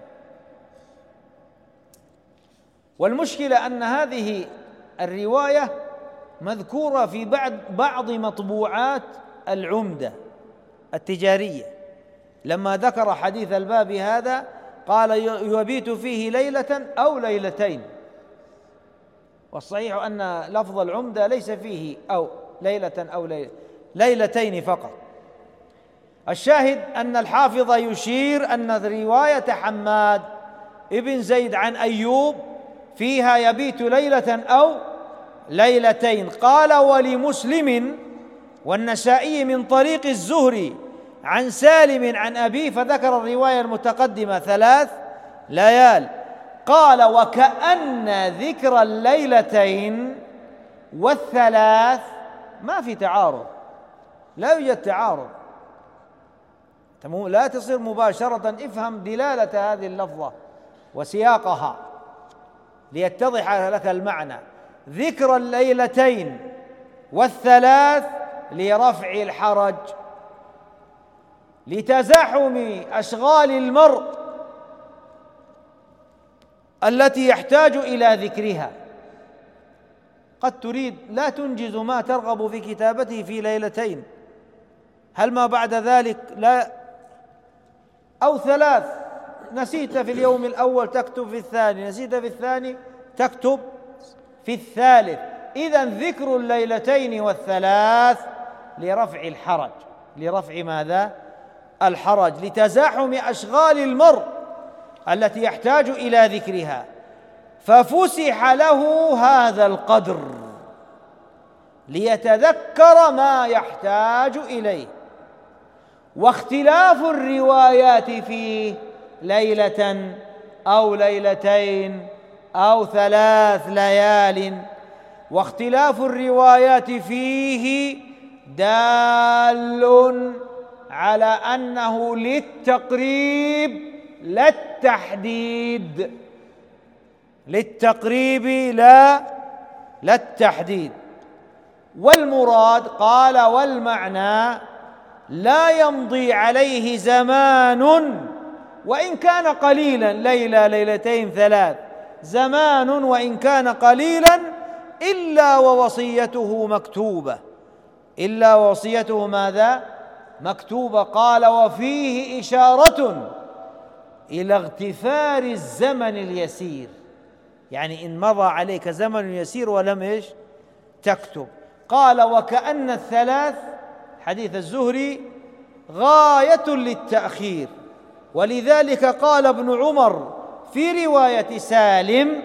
والمشكلة أن هذه الرواية مذكورة في بعض بعض مطبوعات العمدة التجارية، لما ذكر حديث الباب هذا قال يبيت فيه ليلة أو ليلتين، والصحيح أن لفظ العمدة ليس فيه أو ليلة أو ليلة ليلتين فقط. الشاهد أن الحافظ يشير أن رواية حماد ابن زيد عن أيوب فيها يبيت ليلة أو ليلتين. قال ولمسلم والنسائي من طريق الزهري عن سالم عن أبيه، فذكر الرواية المتقدمة ثلاث ليال. قال وكأن ذكر الليلتين والثلاث ما في تعارض، لا يوجد تعارض، لا تصير مباشرة. افهم دلالة هذه اللفظة وسياقها ليتضح لك المعنى. ذكر الليلتين والثلاث لرفع الحرج، لتزاحم أشغال المرء التي يحتاج إلى ذكرها. قد تريد لا تنجز ما ترغب في كتابته في ليلتين، هل ما بعد ذلك لا؟ أو ثلاث، نسيت في اليوم الأول تكتب في الثاني، نسيت في الثاني تكتب في الثالث. إذن ذكر الليلتين والثلاث لرفع الحرج، لرفع ماذا؟ الحرج، لتزاحم أشغال المرء التي يحتاج إلى ذكرها، ففسح له هذا القدر ليتذكر ما يحتاج إليه. واختلاف الروايات فيه ليلة أو ليلتين أو ثلاث ليال، واختلاف الروايات فيه دال على أنه للتقريب لا التحديد، للتقريب لا لا التحديد. والمراد قال والمعنى لا يمضي عليه زمان وإن كان قليلا، ليلة ليلتين ثلاث، زمان وإن كان قليلا، إلا ووصيته مكتوبة، إلا ووصيته ماذا؟ مكتوبة. قال وفيه إشارة إلى اغتفار الزمن اليسير، يعني إن مضى عليك زمن يسير ولم إيش تكتب. قال وكأن الثلاث حديث الزهري غاية للتأخير، ولذلك قال ابن عمر في رواية سالم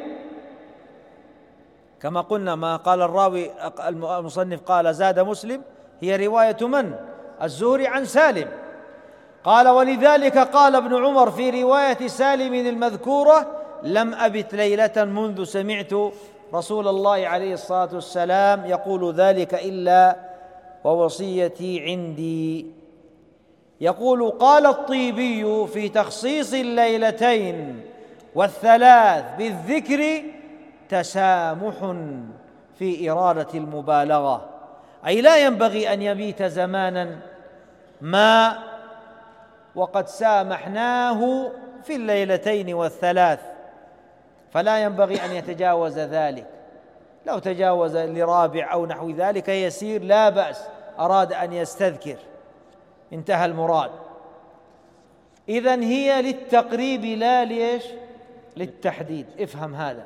كما قلنا، ما قال الراوي المصنف قال زاد مسلم، هي رواية من؟ الزهري عن سالم. قال ولذلك قال ابن عمر في رواية سالم المذكورة: لم أبت ليلة منذ سمعت رسول الله عليه الصلاة والسلام يقول ذلك إلا ووصيتي عندي. يقول: قال الطيبي في تخصيص الليلتين والثلاث بالذكر تسامح في إرادة المبالغة، أي لا ينبغي أن يبيت زمانا ما وقد سامحناه في الليلتين والثلاث، فلا ينبغي أن يتجاوز ذلك. لو تجاوز لرابع أو نحو ذلك يسير لا بأس، أراد أن يستذكر انتهى المراد. إذن هي للتقريب لا ليش؟ للتحديد. افهم هذا.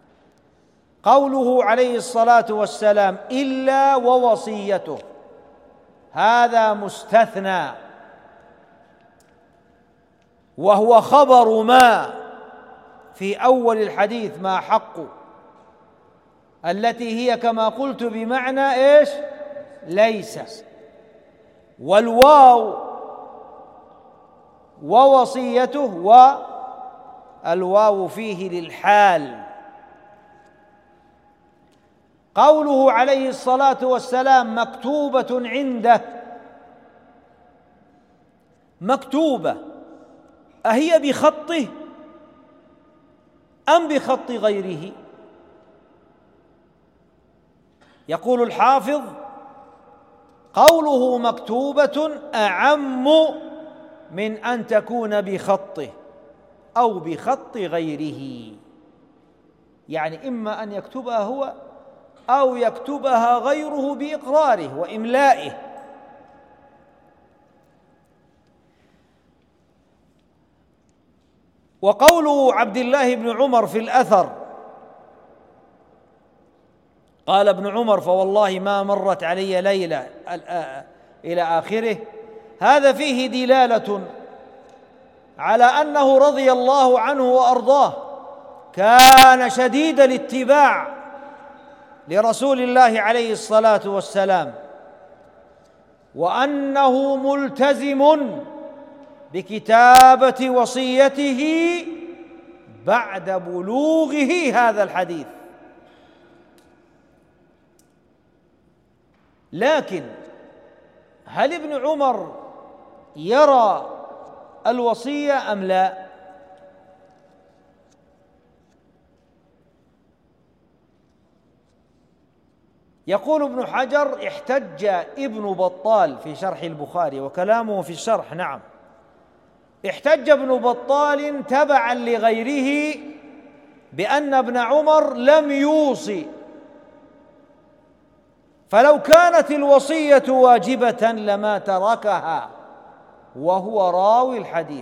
قوله عليه الصلاة والسلام إلا ووصيته، هذا مستثنى، وهو خبر ما في أول الحديث ما حق، التي هي كما قلت بمعنى إيش؟ ليس. والواو ووصيته، والواو فيه للحال. قوله عليه الصلاة والسلام مكتوبة عنده، مكتوبة أهي بخطه أم بخط غيره؟ يقول الحافظ: قوله مكتوبة أعم من أن تكون بخطه أو بخط غيره، يعني إما أن يكتبها هو أو يكتبها غيره بإقراره وإملائه. وقول عبد الله بن عمر في الأثر قال ابن عمر: فوالله ما مرت علي ليلة إلى آخره، هذا فيه دلالة على أنه رضي الله عنه وأرضاه كان شديد الاتباع لرسول الله عليه الصلاة والسلام، وأنه ملتزم بكتابة وصيته بعد بلوغه هذا الحديث. لكن هل ابن عمر يرى الوصية أم لا؟ يقول ابن حجر: احتج ابن بطال في شرح البخاري، وكلامه في الشرح نعم، احتج ابن بطال تبعا لغيره بأن ابن عمر لم يوصي، فلو كانت الوصية واجبة لما تركها وهو راوي الحديث.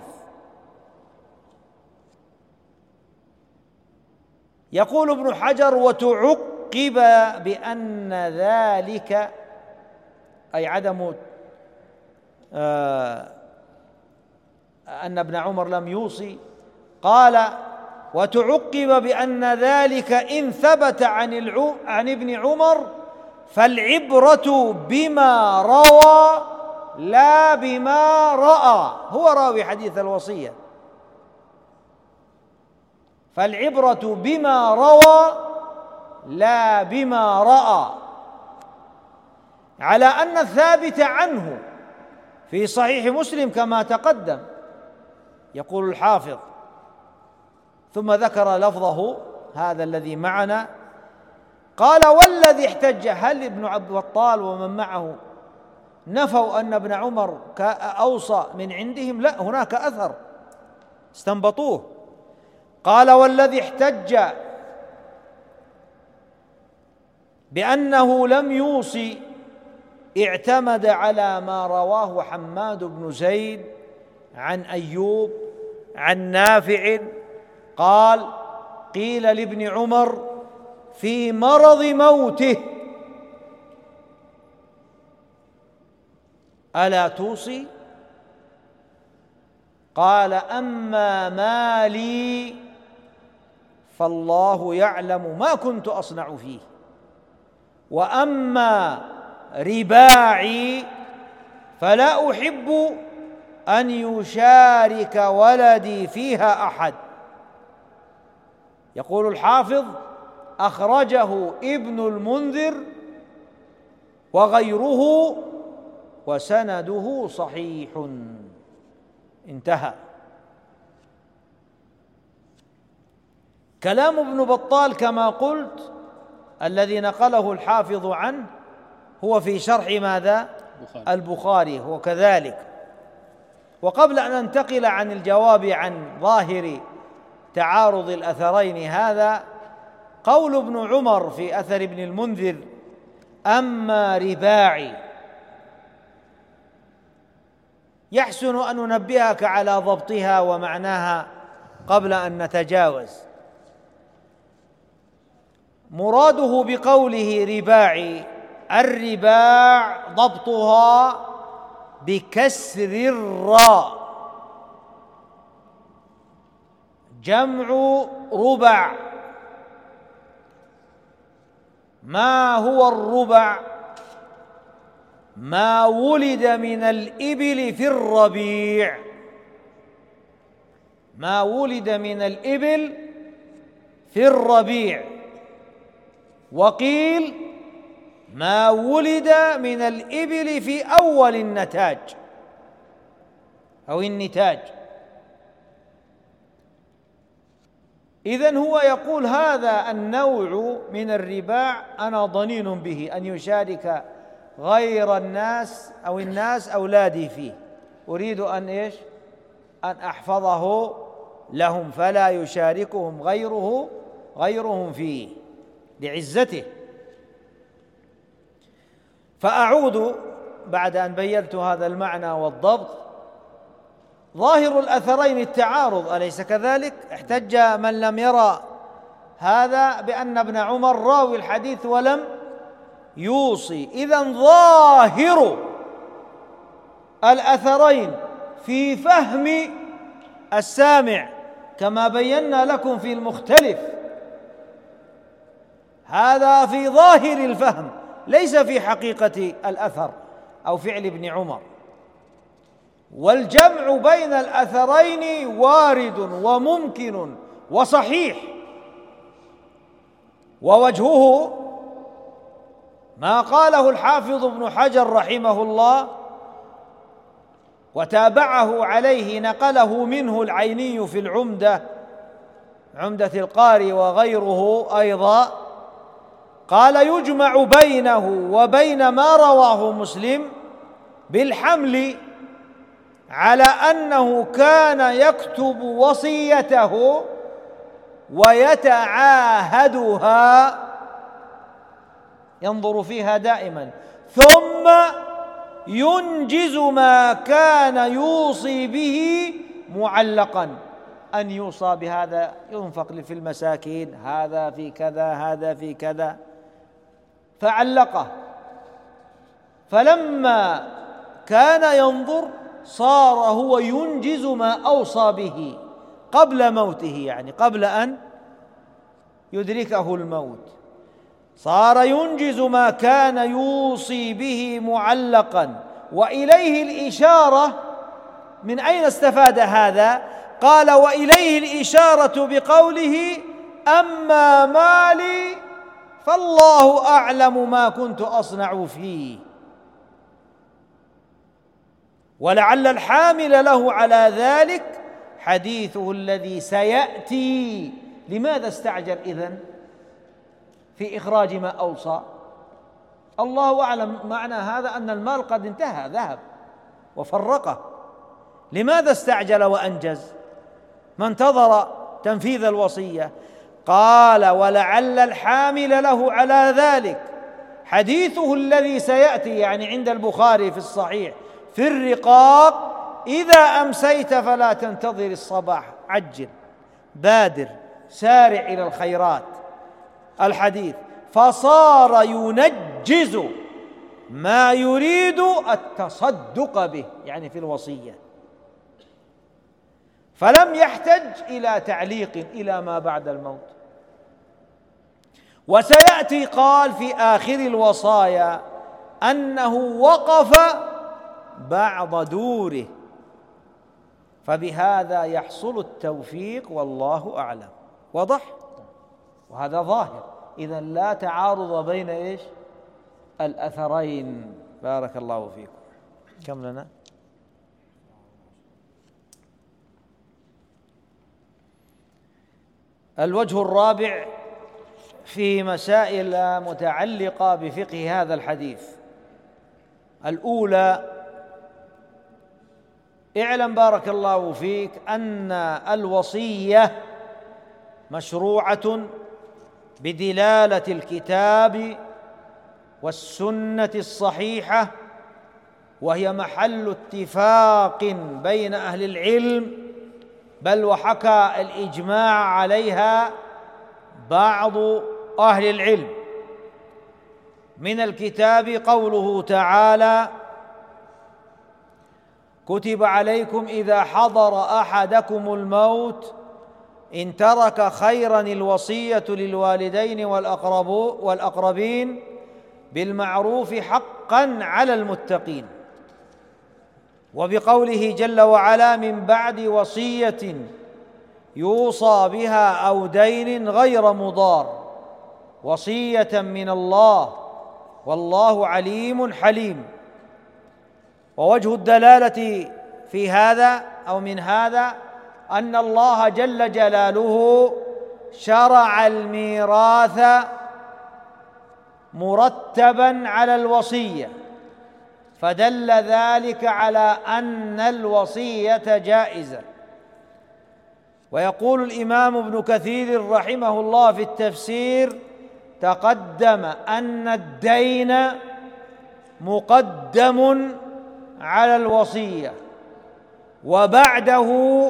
يقول ابن حجر: وتعقب بأن ذلك، أي عدم آه أن ابن عمر لم يوصي، قال: وتعقب بأن ذلك إن ثبت عن, عن ابن عمر فالعبرة بما روى لا بما رأى، هو راوي حديث الوصية، فالعبرة بما روى لا بما رأى، على أن الثابت عنه في صحيح مسلم كما تقدم. يقول الحافظ: ثم ذكر لفظه هذا الذي معنا، قال: والذي احتج، هل ابن عبد بطال ومن معه نفوا أن ابن عمر أوصى من عندهم؟ لا، هناك أثر استنبطوه. قال: والذي احتج بأنه لم يوصي اعتمد على ما رواه حماد بن زيد عن أيوب عن نافع قال: قيل لابن عمر في مرض موته: ألا توصي؟ قال: أما مالي فالله يعلم ما كنت أصنع فيه، وأما رباعي فلا أحب أن يشارك ولدي فيها أحد. يقول الحافظ: أخرجه ابن المنذر وغيره وسنده صحيح. انتهى. كلام ابن بطال كما قلت الذي نقله الحافظ عنه هو في شرح ماذا؟ البخاري, البخاري هو كذلك. وقبل أن ننتقل عن الجواب عن ظاهر تعارض الأثرين هذا، قول ابن عمر في أثر ابن المنذر: أما رباعي، يحسن أن ننبهك على ضبطها ومعناها قبل أن نتجاوز. مراده بقوله رباعي، الرباع ضبطها بكسر الراء، جمع ربع. ما هو الربع؟ ما ولد من الإبل في الربيع، ما ولد من الإبل في الربيع. وقيل ما ولد من الإبل في أول النتاج أو النتاج. إذن هو يقول هذا النوع من الرباع أنا ضنين به أن يشارك غير الناس أو الناس أولادي فيه، أريد أن إيش؟ أن أحفظه لهم فلا يشاركهم غيره غيرهم فيه لعزته. فأعود بعد أن بينت هذا المعنى والضبط. ظاهر الأثرين التعارض، أليس كذلك؟ احتج من لم يرى هذا بأن ابن عمر راوي الحديث ولم يوصي. إذن ظاهر الأثرين في فهم السامع كما بينا لكم في المختلف، هذا في ظاهر الفهم ليس في حقيقة الأثر أو فعل ابن عمر. والجمع بين الأثرين وارد وممكن وصحيح، ووجهه ما قاله الحافظ ابن حجر رحمه الله وتابعه عليه، نقله منه العيني في العمدة، عمدة القاري وغيره أيضا، قال: يجمع بينه وبين ما رواه مسلم بالحمل على أنه كان يكتب وصيته ويتعاهدها، ينظر فيها دائما، ثم ينجز ما كان يوصي به معلقا، أن يوصى بهذا ينفق في المساكين، هذا في كذا، هذا في كذا، فعلقه. فلما كان ينظر صار هو ينجز ما أوصى به قبل موته، يعني قبل أن يدركه الموت، صار ينجز ما كان يوصي به معلقا. وإليه الإشارة. من أين استفاد هذا؟ قال: وإليه الإشارة بقوله: أما مالي فالله أعلم ما كنت أصنع فيه. ولعل الحامل له على ذلك حديثه الذي سيأتي. لماذا استعجل إذن في إخراج ما أوصى؟ الله أعلم. معنى هذا أن المال قد انتهى، ذهب وفرقه. لماذا استعجل وأنجز؟ ما انتظر تنفيذ الوصية. قال: ولعل الحامل له على ذلك حديثه الذي سيأتي، يعني عند البخاري في الصحيح في الرقاق: إذا أمسيت فلا تنتظر الصباح، عجل، بادر، سارع إلى الخيرات. الحديث: فصار ينجز ما يريد التصدق به، يعني في الوصية، فلم يحتج إلى تعليق إلى ما بعد الموت. وسيأتي قال في آخر الوصايا أنه وقف بعض دوره، فبهذا يحصل التوفيق والله أعلم. واضح؟ وهذا ظاهر، إذن لا تعارض بين إيش؟ الأثرين. بارك الله فيكم. كم لنا؟ الوجه الرابع في مسائل متعلقة بفقه هذا الحديث. الأولى: اعلم بارك الله فيك أن الوصية مشروعة بدلالة الكتاب والسنة الصحيحة، وهي محل اتفاق بين أهل العلم، بل وحكى الإجماع عليها بعض أهل العلم. من الكتاب قوله تعالى: كتب عليكم إذا حضر أحدكم الموت إن ترك خيرا الوصية للوالدين والأقربين بالمعروف حقا على المتقين. وبقوله جل وعلا: من بعد وصية يوصى بها أو دين غير مضار، وصية من الله والله عليم حليم. ووجه الدلالة في هذا أو من هذا أن الله جل جلاله شرع الميراث مرتبا على الوصية، فدل ذلك على أن الوصية جائزة. ويقول الإمام ابن كثير رحمه الله في التفسير: تقدم أن الدين مقدم على الوصية، وبعده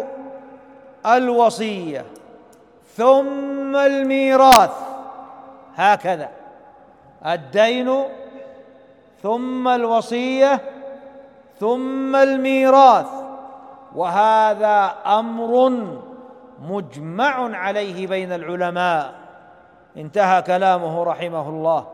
الوصية، ثم الميراث، هكذا: الدين ثم الوصية ثم الميراث. وهذا أمر مجمع عليه بين العلماء. انتهى كلامه رحمه الله.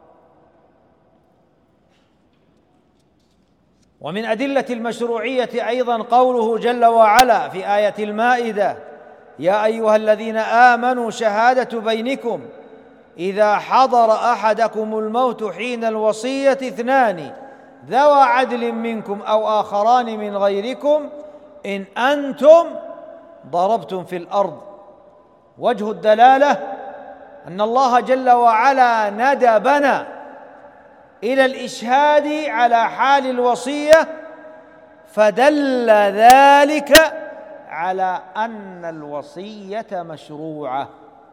ومن أدلة المشروعية أيضا قوله جل وعلا في آية المائدة: يا أيها الذين آمنوا شهادة بينكم إذا حضر أحدكم الموت حين الوصية اثنان ذوى عدل منكم أو آخران من غيركم إن أنتم ضربتم في الأرض. وجه الدلالة أن الله جل وعلا ندبنا إلى الإشهاد على حال الوصية، فدل ذلك على أن الوصية مشروعة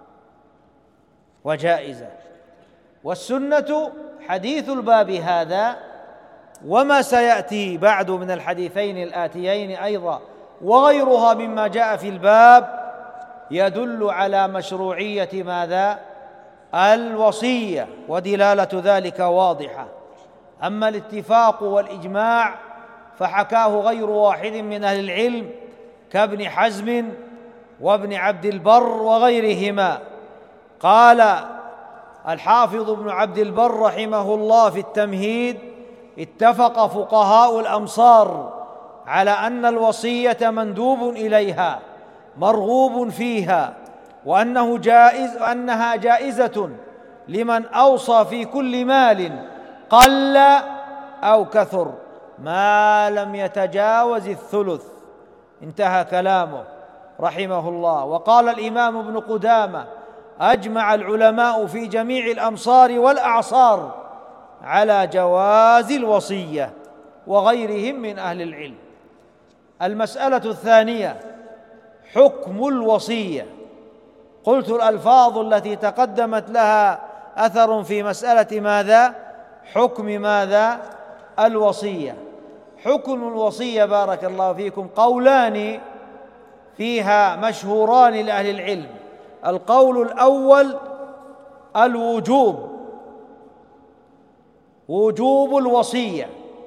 وجائزة. والسنة حديث الباب هذا وما سيأتي بعد من الحديثين الآتيين أيضا وغيرها مما جاء في الباب يدل على مشروعية ماذا؟ الوصية، ودلالة ذلك واضحة. أما الاتفاق والإجماع فحكاه غير واحد من أهل العلم كابن حزم وابن عبد البر وغيرهما. قال الحافظ ابن عبد البر رحمه الله في التمهيد: اتفق فقهاء الأمصار على أن الوصية مندوب إليها مرغوب فيها، وأنه جائز وأنها جائزة لمن أوصى في كل مال قل أو كثر ما لم يتجاوز الثلث. انتهى كلامه رحمه الله. وقال الإمام ابن قدامة: أجمع العلماء في جميع الأمصار والأعصار على جواز الوصية، وغيرهم من أهل العلم. المسألة الثانية: حكم الوصية. قلت الألفاظ التي تقدمت لها أثر في مسألة ماذا؟ حكم ماذا؟ الوصية. حكم الوصية بارك الله فيكم قولان فيها مشهوران لأهل العلم. القول الأول الوجوب، وجوب الوصية.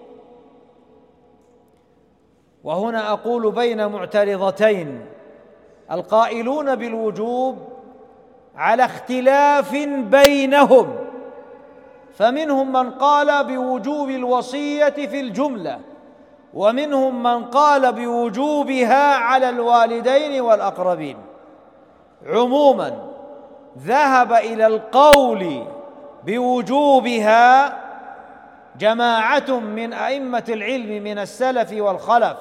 وهنا أقول بين معترضتين: القائلون بالوجوب على اختلاف بينهم، فمنهم من قال بوجوب الوصية في الجملة، ومنهم من قال بوجوبها على الوالدين والأقربين. عموما ذهب إلى القول بوجوبها جماعة من أئمة العلم من السلف والخلف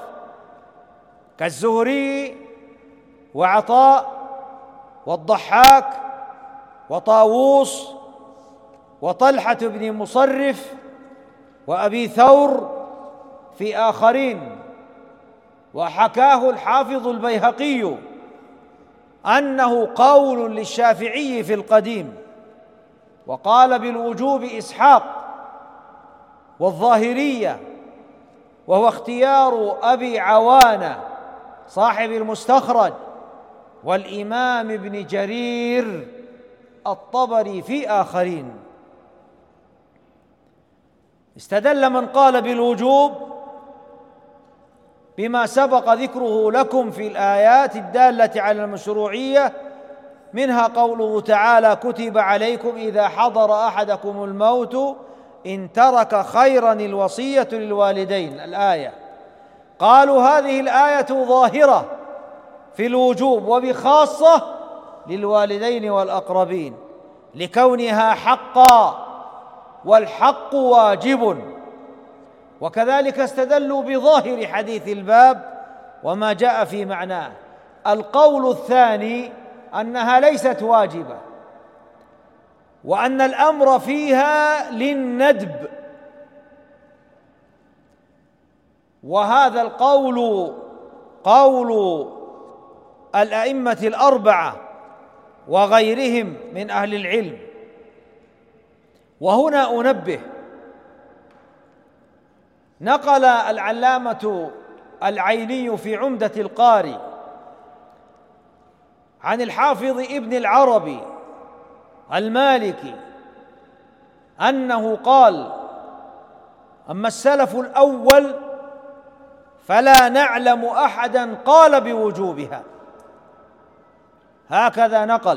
كالزهري وعطاء والضحاك وطاووس وطلحة بن مصرف وأبي ثور في آخرين. وحكاه الحافظ البيهقي أنه قول للشافعي في القديم، وقال بالوجوب إسحاق والظاهرية، وهو اختيار أبي عوانة صاحب المستخرج والإمام ابن جرير الطبري في آخرين. استدل من قال بالوجوب بما سبق ذكره لكم في الآيات الدالة على المشروعية، منها قوله تعالى: كتب عليكم إذا حضر أحدكم الموت إن ترك خيرا الوصية للوالدين، الآية. قالوا هذه الآية ظاهرة في الوجوب وبخاصة للوالدين والأقربين لكونها حقا، والحق واجب. وكذلك استدلوا بظاهر حديث الباب وما جاء في معناه. القول الثاني أنها ليست واجبة، وأن الأمر فيها للندب، وهذا القول قول الأئمة الأربعة وغيرهم من أهل العلم. وهنا أنبه: نقل العلامة العيني في عمدة القاري عن الحافظ ابن العربي المالكي أنه قال: أما السلف الأول فلا نعلم أحدا قال بوجوبها. هكذا نقل.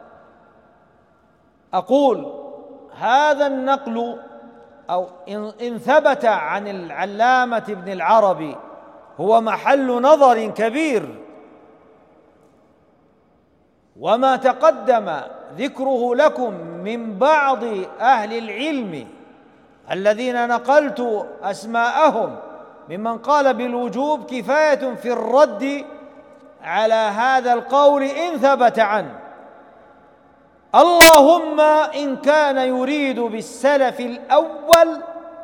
أقول هذا النقل أو إن ثبت عن العلامة ابن العربي هو محل نظر كبير، وما تقدم ذكره لكم من بعض أهل العلم الذين نقلت أسماءهم ممن قال بالوجوب كفاية في الرد على هذا القول إن ثبت عنه. اللهم إن كان يريد بالسلف الأول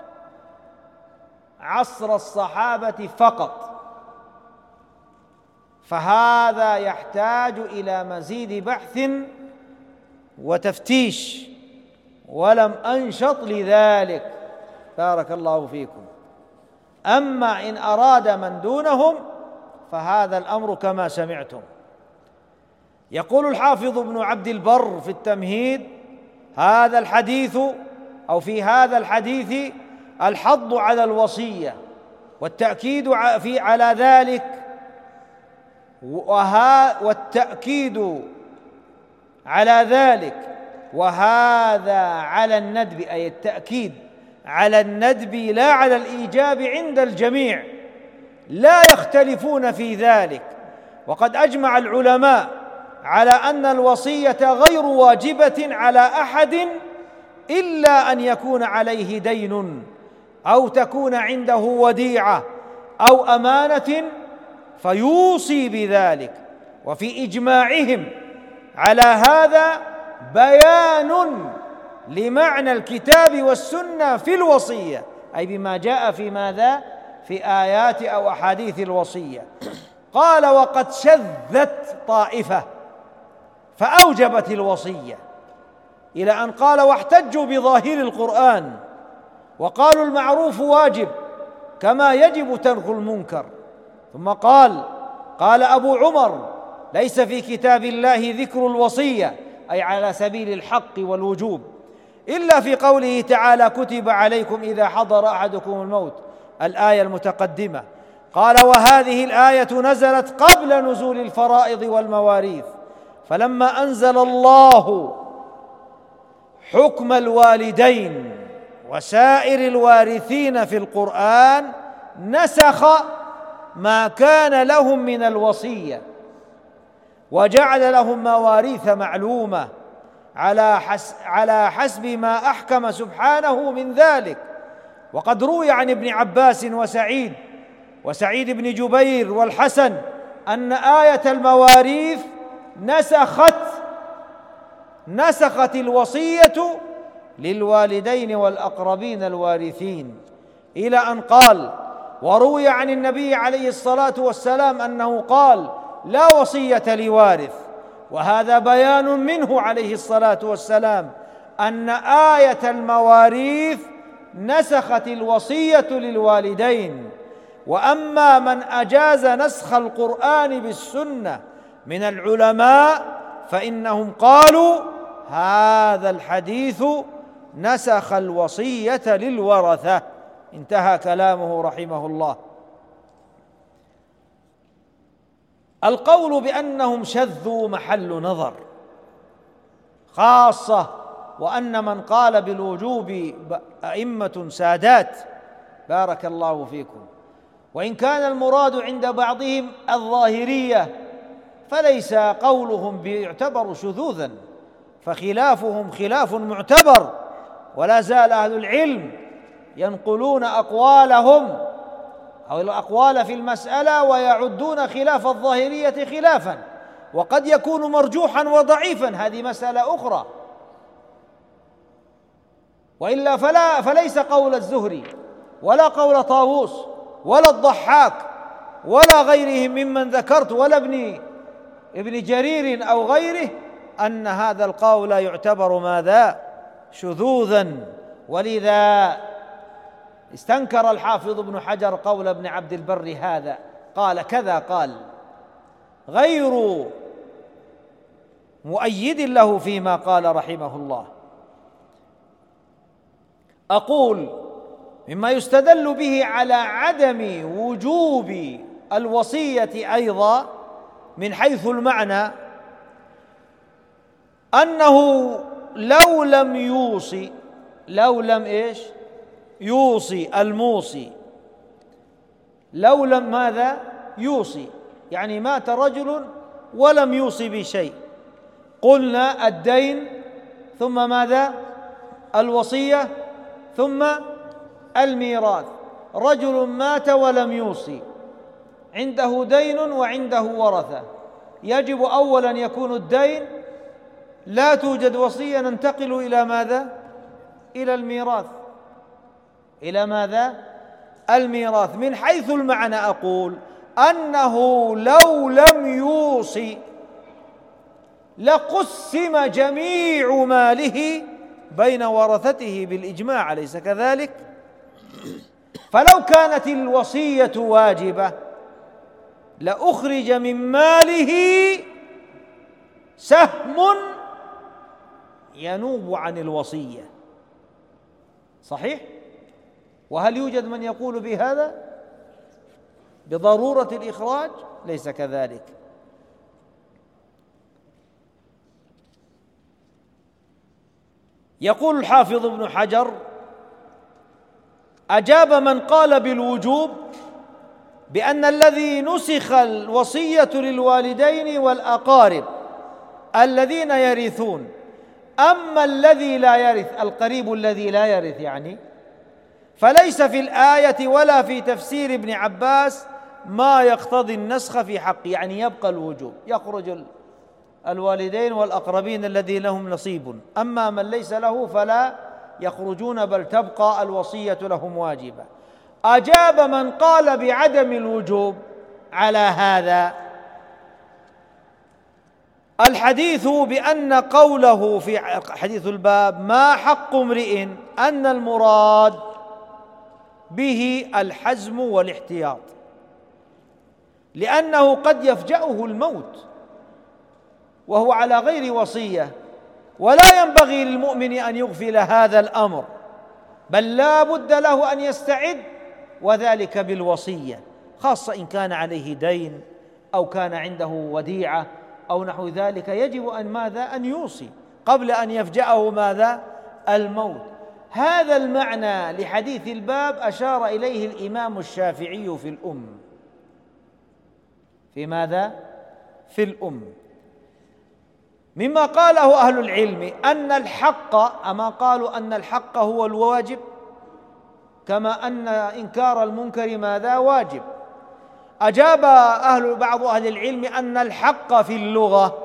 عصر الصحابة فقط، فهذا يحتاج إلى مزيد بحث وتفتيش، ولم أنشط لذلك، بارك الله فيكم. أما إن أراد من دونهم فهذا الأمر كما سمعتم. يقول الحافظ ابن عبد البر في التمهيد: هذا الحديث أو في هذا الحديث الحض على الوصية والتأكيد في على ذلك، وها والتأكيد على ذلك، وهذا على الندب، أي التأكيد على الندب لا على الإيجاب عند الجميع، لا يختلفون في ذلك. وقد أجمع العلماء على أن الوصية غير واجبة على أحد إلا أن يكون عليه دين أو تكون عنده وديعة أو أمانة فيوصي بذلك. وفي إجماعهم على هذا بيان لمعنى الكتاب والسنة في الوصية، أي بما جاء في ماذا؟ في آيات أو أحاديث الوصية. قال: وقد شذت طائفة فأوجبت الوصية، إلى أن قال: واحتجوا بظاهر القرآن وقالوا المعروف واجب كما يجب ترك المنكر. ثم قال: قال أبو عمر: ليس في كتاب الله ذكر الوصية، أي على سبيل الحق والوجوب، إلا في قوله تعالى: كتب عليكم إذا حضر أحدكم الموت، الآية المتقدمة. قال: وهذه الآية نزلت قبل نزول الفرائض والمواريث، فلما أنزل الله حكم الوالدين وسائر الوارثين في القرآن نسخ ما كان لهم من الوصية، وجعل لهم مواريث معلومة على على حسب ما أحكم سبحانه من ذلك. وقد روي عن ابن عباس وسعيد وسعيد بن جبير والحسن أن آية المواريث نسخت نسخت الوصية للوالدين والأقربين الوارثين، إلى أن قال: وروي عن النبي عليه الصلاة والسلام أنه قال: لا وصية لوارث. وهذا بيان منه عليه الصلاة والسلام أن آية المواريث نسخت الوصية للوالدين. وأما من أجاز نسخ القرآن بالسنة من العلماء فإنهم قالوا: هذا الحديث نسخ الوصية للورثة. انتهى كلامه رحمه الله. القول بأنهم شذوا محل نظر خاصة، وأن من قال بالوجوب أئمة سادات بارك الله فيكم، وإن كان المراد عند بعضهم الظاهرية فليس قولهم بيعتبر شذوذا، فخلافهم خلاف معتبر، ولا زال أهل العلم ينقلون أقوالهم أو الأقوال في المسألة ويعدون خلاف الظاهرية خلافا، وقد يكون مرجوحا وضعيفا، هذه مسألة أخرى. وإلا فلا فليس قول الزهري ولا قول طاووس ولا الضحاك ولا غيرهم ممن ذكرت ولا ابن ابن جرير أو غيره أن هذا القول يعتبر ماذا؟ شذوذا. ولذا استنكر الحافظ ابن حجر قول ابن عبد البر هذا، قال كذا، قال غير مؤيد له فيما قال رحمه الله. أقول مما يستدل به على عدم وجوب الوصية أيضا من حيث المعنى أنه لو لم يوصي لو لم إيش يوصي الموصي لو لم ماذا يوصي، يعني مات رجل ولم يوصي بشيء، قلنا الدين ثم ماذا؟ الوصية ثم الميراث. رجل مات ولم يوصي، عنده دين وعنده ورثة، يجب أولا يكون الدين، لا توجد وصية، ننتقل إلى ماذا؟ إلى الميراث. إلى ماذا؟ الميراث. من حيث المعنى أقول أنه لو لم يوصي لقسم جميع ماله بين ورثته بالإجماع، أليس كذلك؟ فلو كانت الوصية واجبة لأخرج من ماله سهم ينوب عن الوصية، صحيح؟ وهل يوجد من يقول بهذا بضرورة الإخراج؟ ليس كذلك. يقول الحافظ ابن حجر: أجاب من قال بالوجوب بأن الذي نسخ الوصية للوالدين والأقارب الذين يرثون، أما الذي لا يرث، القريب الذي لا يرث يعني، فليس في الآية ولا في تفسير ابن عباس ما يقتضي النسخ في حقه، يعني يبقى الوجوب، يخرج الوالدين والأقربين الذي لهم نصيب، أما من ليس له فلا يخرجون، بل تبقى الوصية لهم واجبة. أجاب من قال بعدم الوجوب على هذا الحديث بأن قوله في حديث الباب ما حق امرئ أن المراد به الحزم والاحتياط، لأنه قد يفجأه الموت وهو على غير وصية، ولا ينبغي للمؤمن أن يغفل هذا الأمر، بل لا بد له أن يستعد، وذلك بالوصية، خاصة إن كان عليه دين أو كان عنده وديعة أو نحو ذلك، يجب أن ماذا؟ أن يوصي قبل أن يفجأه ماذا؟ الموت. هذا المعنى لحديث الباب أشار إليه الإمام الشافعي في الأم. في ماذا؟ في الأم. مما قاله أهل العلم أن الحق، أما قالوا أن الحق هو الواجب، كما أن إنكار المنكر ماذا؟ واجب. أجاب أهل بعض أهل العلم أن الحق في اللغة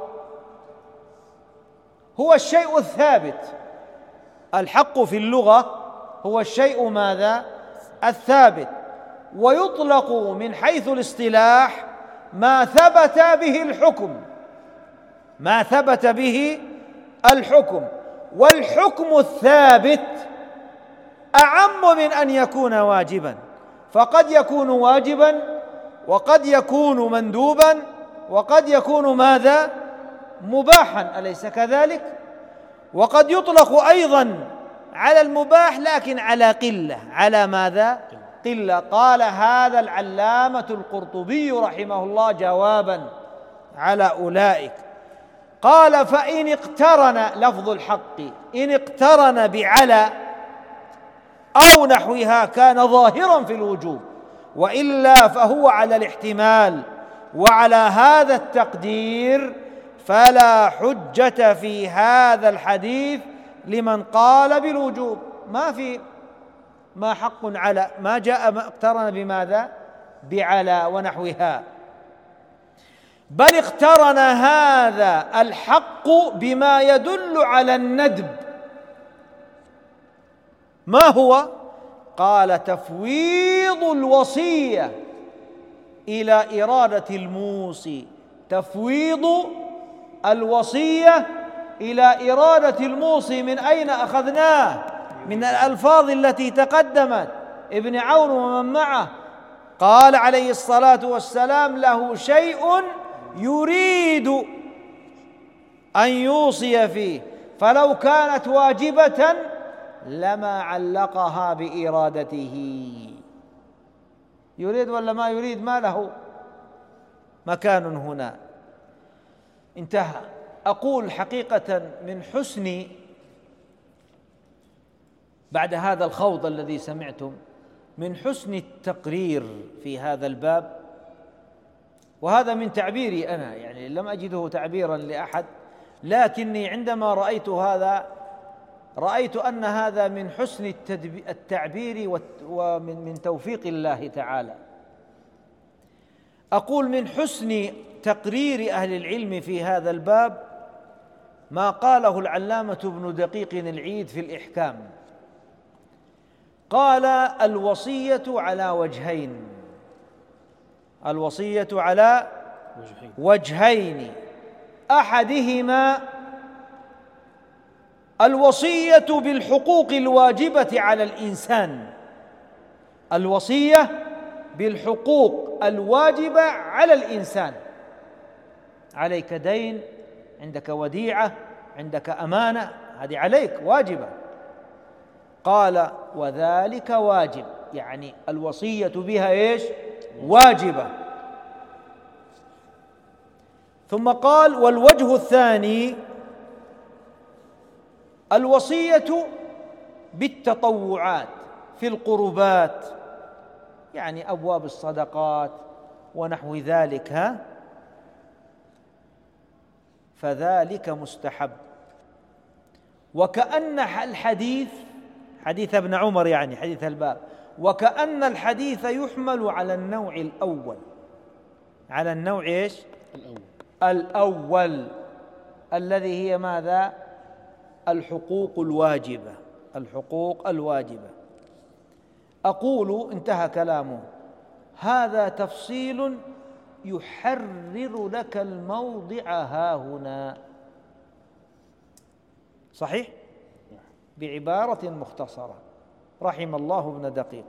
هو الشيء الثابت. الحق في اللغة هو الشيء ماذا؟ الثابت. ويطلق من حيث الاصطلاح ما ثبت به الحكم، ما ثبت به الحكم. والحكم الثابت أعم من أن يكون واجبا، فقد يكون واجبا وقد يكون مندوبا وقد يكون ماذا؟ مباحا، أليس كذلك؟ وقد يطلق أيضا على المباح لكن على قلة، على ماذا؟ قلة. قال هذا العلامة القرطبي رحمه الله جوابا على أولئك، قال فإن اقترن لفظ الحق، إن اقترن بعلى أو نحوها كان ظاهرا في الوجوب، وإلا فهو على الاحتمال. وعلى هذا التقدير فلا حجة في هذا الحديث لمن قال بالوجوب. ما في ما حق على، ما جاء ما اقترن بماذا؟ بعلى ونحوها، بل اقترن هذا الحق بما يدل على الندب. ما هو؟ قال تفويض الوصية إلى إرادة الموصي، تفويض الوصية إلى إرادة الموصي. من أين أخذناه؟ من الألفاظ التي تقدمت، ابن عون ومن معه. قال عليه الصلاة والسلام له شيء يريد أن يوصي فيه، فلو كانت واجبة لما علقها بإرادته. يريد ولا ما يريد؟ ما له مكان هنا. انتهى. أقول حقيقة من حسن، بعد هذا الخوض الذي سمعتم، من حسن التقرير في هذا الباب، وهذا من تعبيري أنا، يعني لم أجده تعبيرا لأحد، لكني عندما رأيت هذا رأيت أن هذا من حسن التعبير ومن من توفيق الله تعالى. أقول من حسن تقرير أهل العلم في هذا الباب ما قاله العلامة ابن دقيق العيد في الإحكام. قال الوصية على وجهين، الوصية على وجهين، أحدهما الوصية بالحقوق الواجبة على الإنسان، الوصية بالحقوق الواجبة على الإنسان. عليك دين، عندك وديعة، عندك أمانة، هذه عليك واجبة. قال وذلك واجب، يعني الوصية بها إيش؟ واجبة. ثم قال والوجه الثاني الوصية بالتطوعات في القربات، يعني أبواب الصدقات ونحو ذلك، ها فذلك مستحب. وكأن الحديث، حديث ابن عمر يعني حديث الباب، وكأن الحديث يحمل على النوع الأول، على النوع إيش؟ الأول الأول الذي هي ماذا؟ الحقوق الواجبة، الحقوق الواجبة. أقول انتهى كلامه، هذا تفصيل يحرر لك الموضع ها هنا، صحيح؟ بعبارة مختصرة، رحم الله ابن دقيق.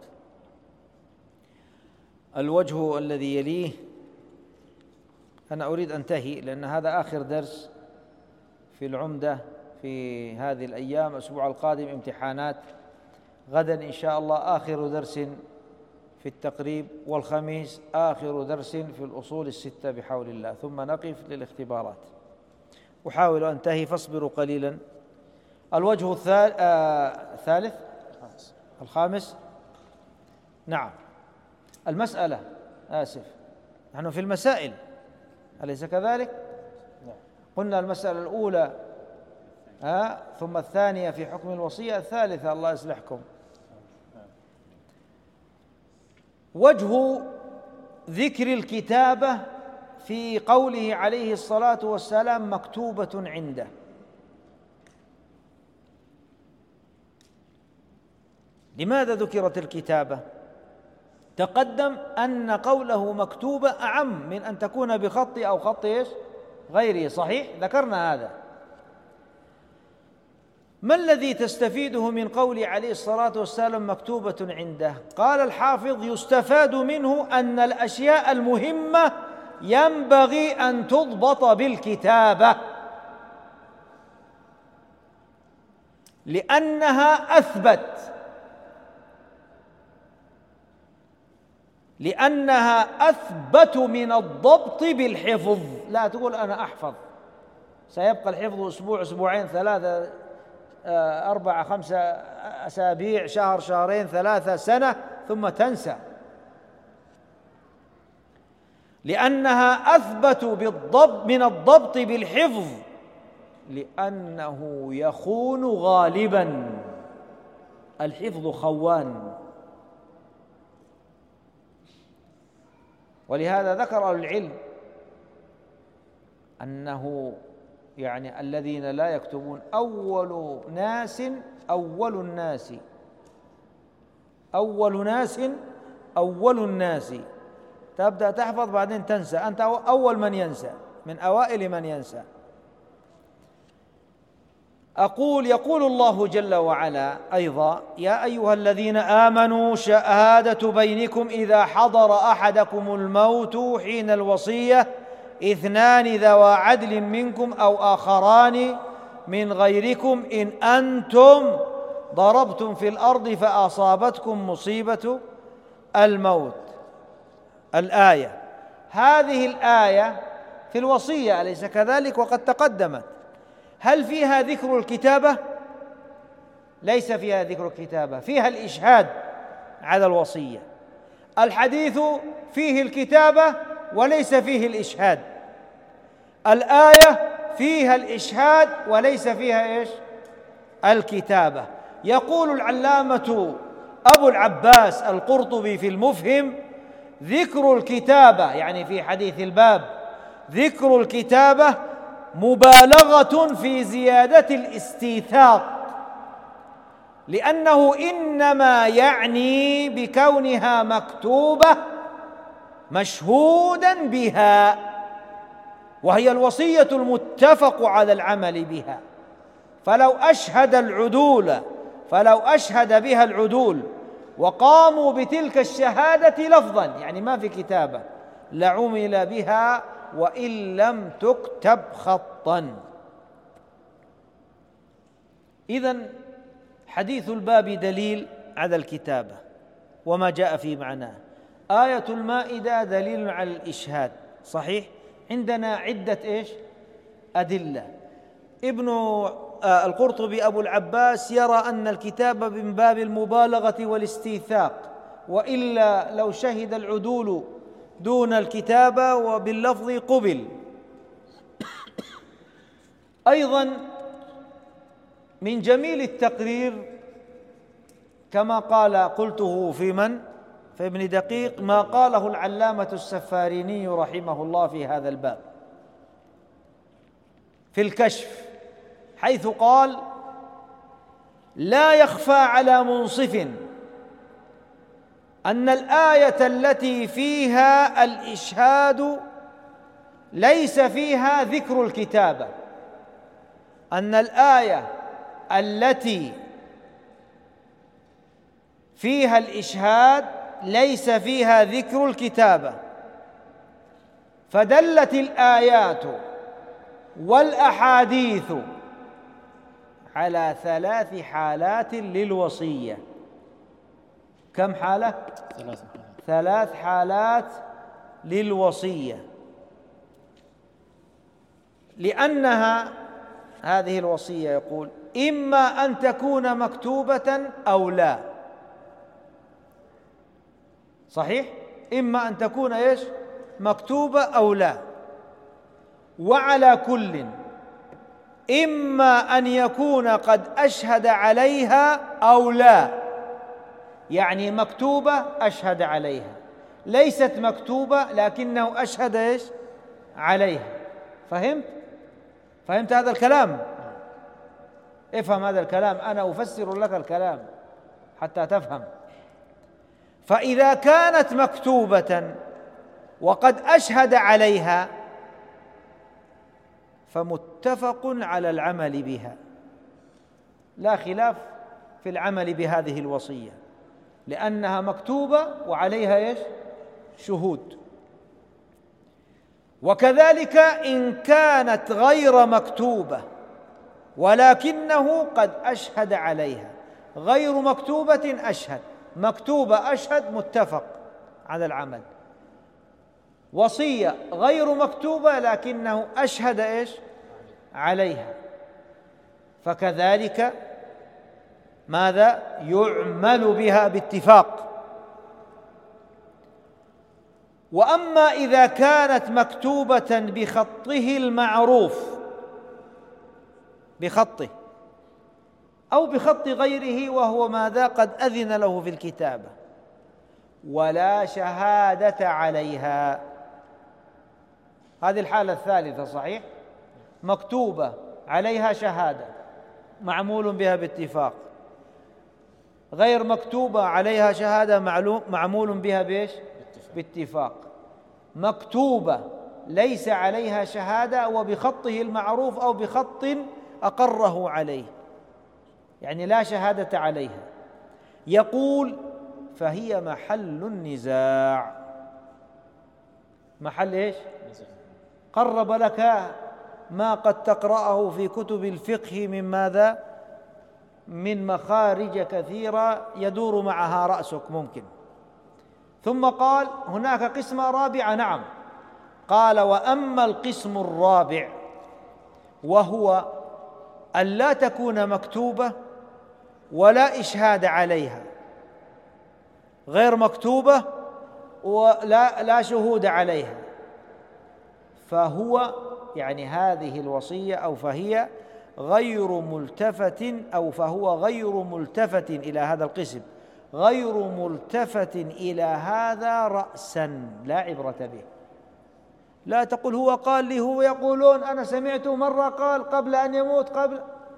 الوجه الذي يليه، أنا أريد أنتهي لأن هذا آخر درس في العمدة في هذه الأيام. الأسبوع القادم امتحانات، غدا إن شاء الله آخر درس في التقريب، والخميس آخر درس في الأصول الستة بحول الله، ثم نقف للاختبارات. أحاول أنتهي فاصبروا قليلا. الوجه الثالث الخامس، نعم المسألة، آسف نحن في المسائل أليس كذلك؟ قلنا المسألة الأولى ها ثم الثانية في حكم الوصية، الثالثة الله يصلحكم. وجه ذكر الكتابة في قوله عليه الصلاة والسلام مكتوبة عنده. لماذا ذكرت الكتابة؟ تقدم أن قوله مكتوبة أعم من أن تكون بخط أو خط إيش؟ غيره، صحيح؟ ذكرنا هذا. ما الذي تستفيده من قول عليه الصلاة والسلام مكتوبة عنده؟ قال الحافظ: يستفاد منه أن الأشياء المهمة ينبغي أن تضبط بالكتابة، لأنها أثبت، لأنها أثبت من الضبط بالحفظ. لا تقول أنا أحفظ، سيبقى الحفظ أسبوع أسبوعين ثلاثة أربعة خمسة أسابيع شهر شهرين ثلاثة سنة ثم تنسى، لأنها أثبت بالضبط من الضبط بالحفظ، لأنه يخون غالبا، الحفظ خوان. ولهذا ذكر أهل العلم أنه يعني الذين لا يكتبون أول ناس أول الناس أول ناس أول الناس تبدأ تحفظ بعدين تنسى، أنت أول من ينسى، من أوائل من ينسى. أقول يقول الله جل وعلا أيضا: يا أيها الذين آمنوا شهادة بينكم إذا حضر أحدكم الموت حين الوصية اثنان ذوى عدل منكم أو آخران من غيركم إن أنتم ضربتم في الأرض فأصابتكم مصيبة الموت. الآية هذه الآية في الوصية أليس كذلك؟ وقد تقدمت. هل فيها ذكر الكتابة؟ ليس فيها ذكر الكتابة، فيها الإشهاد على الوصية. الحديث فيه الكتابة وليس فيه الإشهاد. الآية فيها الإشهاد وليس فيها إيش؟ الكتابة. يقول العلامة أبو العباس القرطبي في المفهم: ذكر الكتابة يعني في حديث الباب ذكر الكتابة مبالغة في زيادة الاستيثاق، لأنه إنما يعني بكونها مكتوبة مشهودا بها، وهي الوصية المتفق على العمل بها. فلو أشهد العدول فلو أشهد بها العدول وقاموا بتلك الشهادة لفظا، يعني ما في كتابة، لعمل بها وإن لم تكتب خطا. إذن حديث الباب دليل على الكتابة وما جاء في معناه. آية المائدة دليل على الإشهاد، صحيح؟ عندنا عدة إيش؟ أدلة. ابن القرطبي أبو العباس يرى أن الكتابة من باب المبالغة والاستيثاق، وإلا لو شهد العدول دون الكتابة وباللفظ قبل. أيضا من جميل التقرير كما قال قلته في من؟ في ابن دقيق، ما قاله العلامة السفاريني رحمه الله في هذا الباب في الكشف، حيث قال: لا يخفى على منصف أن الآية التي فيها الإشهاد ليس فيها ذكر الكتابة، أن الآية التي فيها الإشهاد ليس فيها ذكر الكتابة، فدلت الآيات والأحاديث على ثلاث حالات للوصية. كم حالة؟ ثلاث ثلاث حالات للوصية، لأنها هذه الوصية يقول إما أن تكون مكتوبة أو لا. صحيح؟ إما أن تكون إيش؟ مكتوبة أو لا. وعلى كل إما أن يكون قد أشهد عليها أو لا، يعني مكتوبة أشهد عليها، ليست مكتوبة لكنه أشهد إيش؟ عليها. فهمت؟ فهمت هذا الكلام؟ افهم هذا الكلام، أنا أفسر لك الكلام حتى تفهم. فإذا كانت مكتوبة وقد أشهد عليها فمتفق على العمل بها، لا خلاف في العمل بهذه الوصية، لأنها مكتوبة وعليها إيش؟ شهود. وكذلك إن كانت غير مكتوبة ولكنه قد أشهد عليها، غير مكتوبة أشهد، مكتوبة أشهد، متفق على العمل. وصية غير مكتوبة لكنه أشهد إيش؟ عليها، فكذلك ماذا؟ يعمل بها باتفاق. وأما إذا كانت مكتوبة بخطه المعروف، بخطه أو بخط غيره وهو ماذا؟ قد أذن له في الكتابة، ولا شهادة عليها، هذه الحالة الثالثة. صحيح؟ مكتوبة عليها شهادة معمول بها باتفاق، غير مكتوبة عليها شهادة معمول بها بإيش؟ باتفاق. مكتوبة ليس عليها شهادة وبخطه المعروف أو بخط أقره عليه، يعني لا شهادة عليها، يقول فهي محل النزاع. محل إيش؟ قرب لك ما قد تقرأه في كتب الفقه من ماذا؟ من مخارج كثيرة يدور معها رأسك ممكن. ثم قال هناك قسمة رابعة. نعم، قال وأما القسم الرابع وهو أن لا تكون مكتوبة ولا إشهاد عليها، غير مكتوبة ولا لا شهود عليها، فهو يعني هذه الوصية أو فهي غير ملتفت أو فهو غير ملتفت إلى هذا القسم، غير ملتفت إلى هذا رأسا، لا عبرة به. لا تقول هو قال لي، هو يقولون أنا سمعته مرة قال قبل أن يموت، قبل.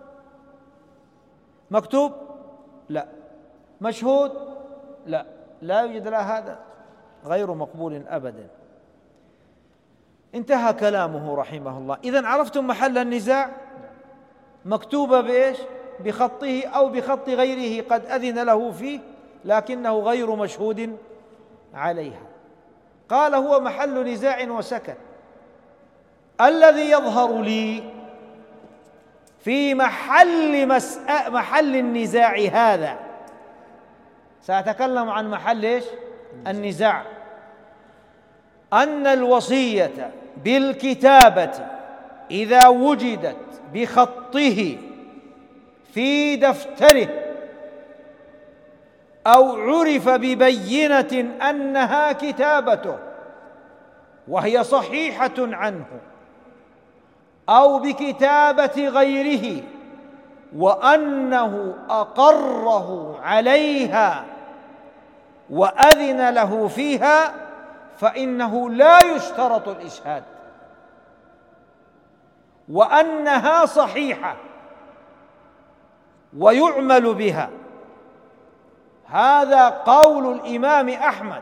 مكتوب؟ لا. مشهود؟ لا، لا يوجد لا، هذا غير مقبول أبدا. انتهى كلامه رحمه الله. إذن عرفتم محل النزاع؟ مكتوبة بإيش؟ بخطه أو بخط غيره قد أذن له فيه لكنه غير مشهود عليها. قال هو محل نزاع وسكت. الذي يظهر لي في محل مسأ... محل النزاع هذا، سأتكلم عن محل إيش؟ النزاع، أن الوصية بالكتابة إذا وجدت بخطه في دفتره أو عرف ببينة أنها كتابته وهي صحيحة عنه، أو بكتابة غيره وأنه أقره عليها وأذن له فيها، فإنه لا يشترط الإشهاد، وأنها صحيحة ويعمل بها. هذا قول الإمام أحمد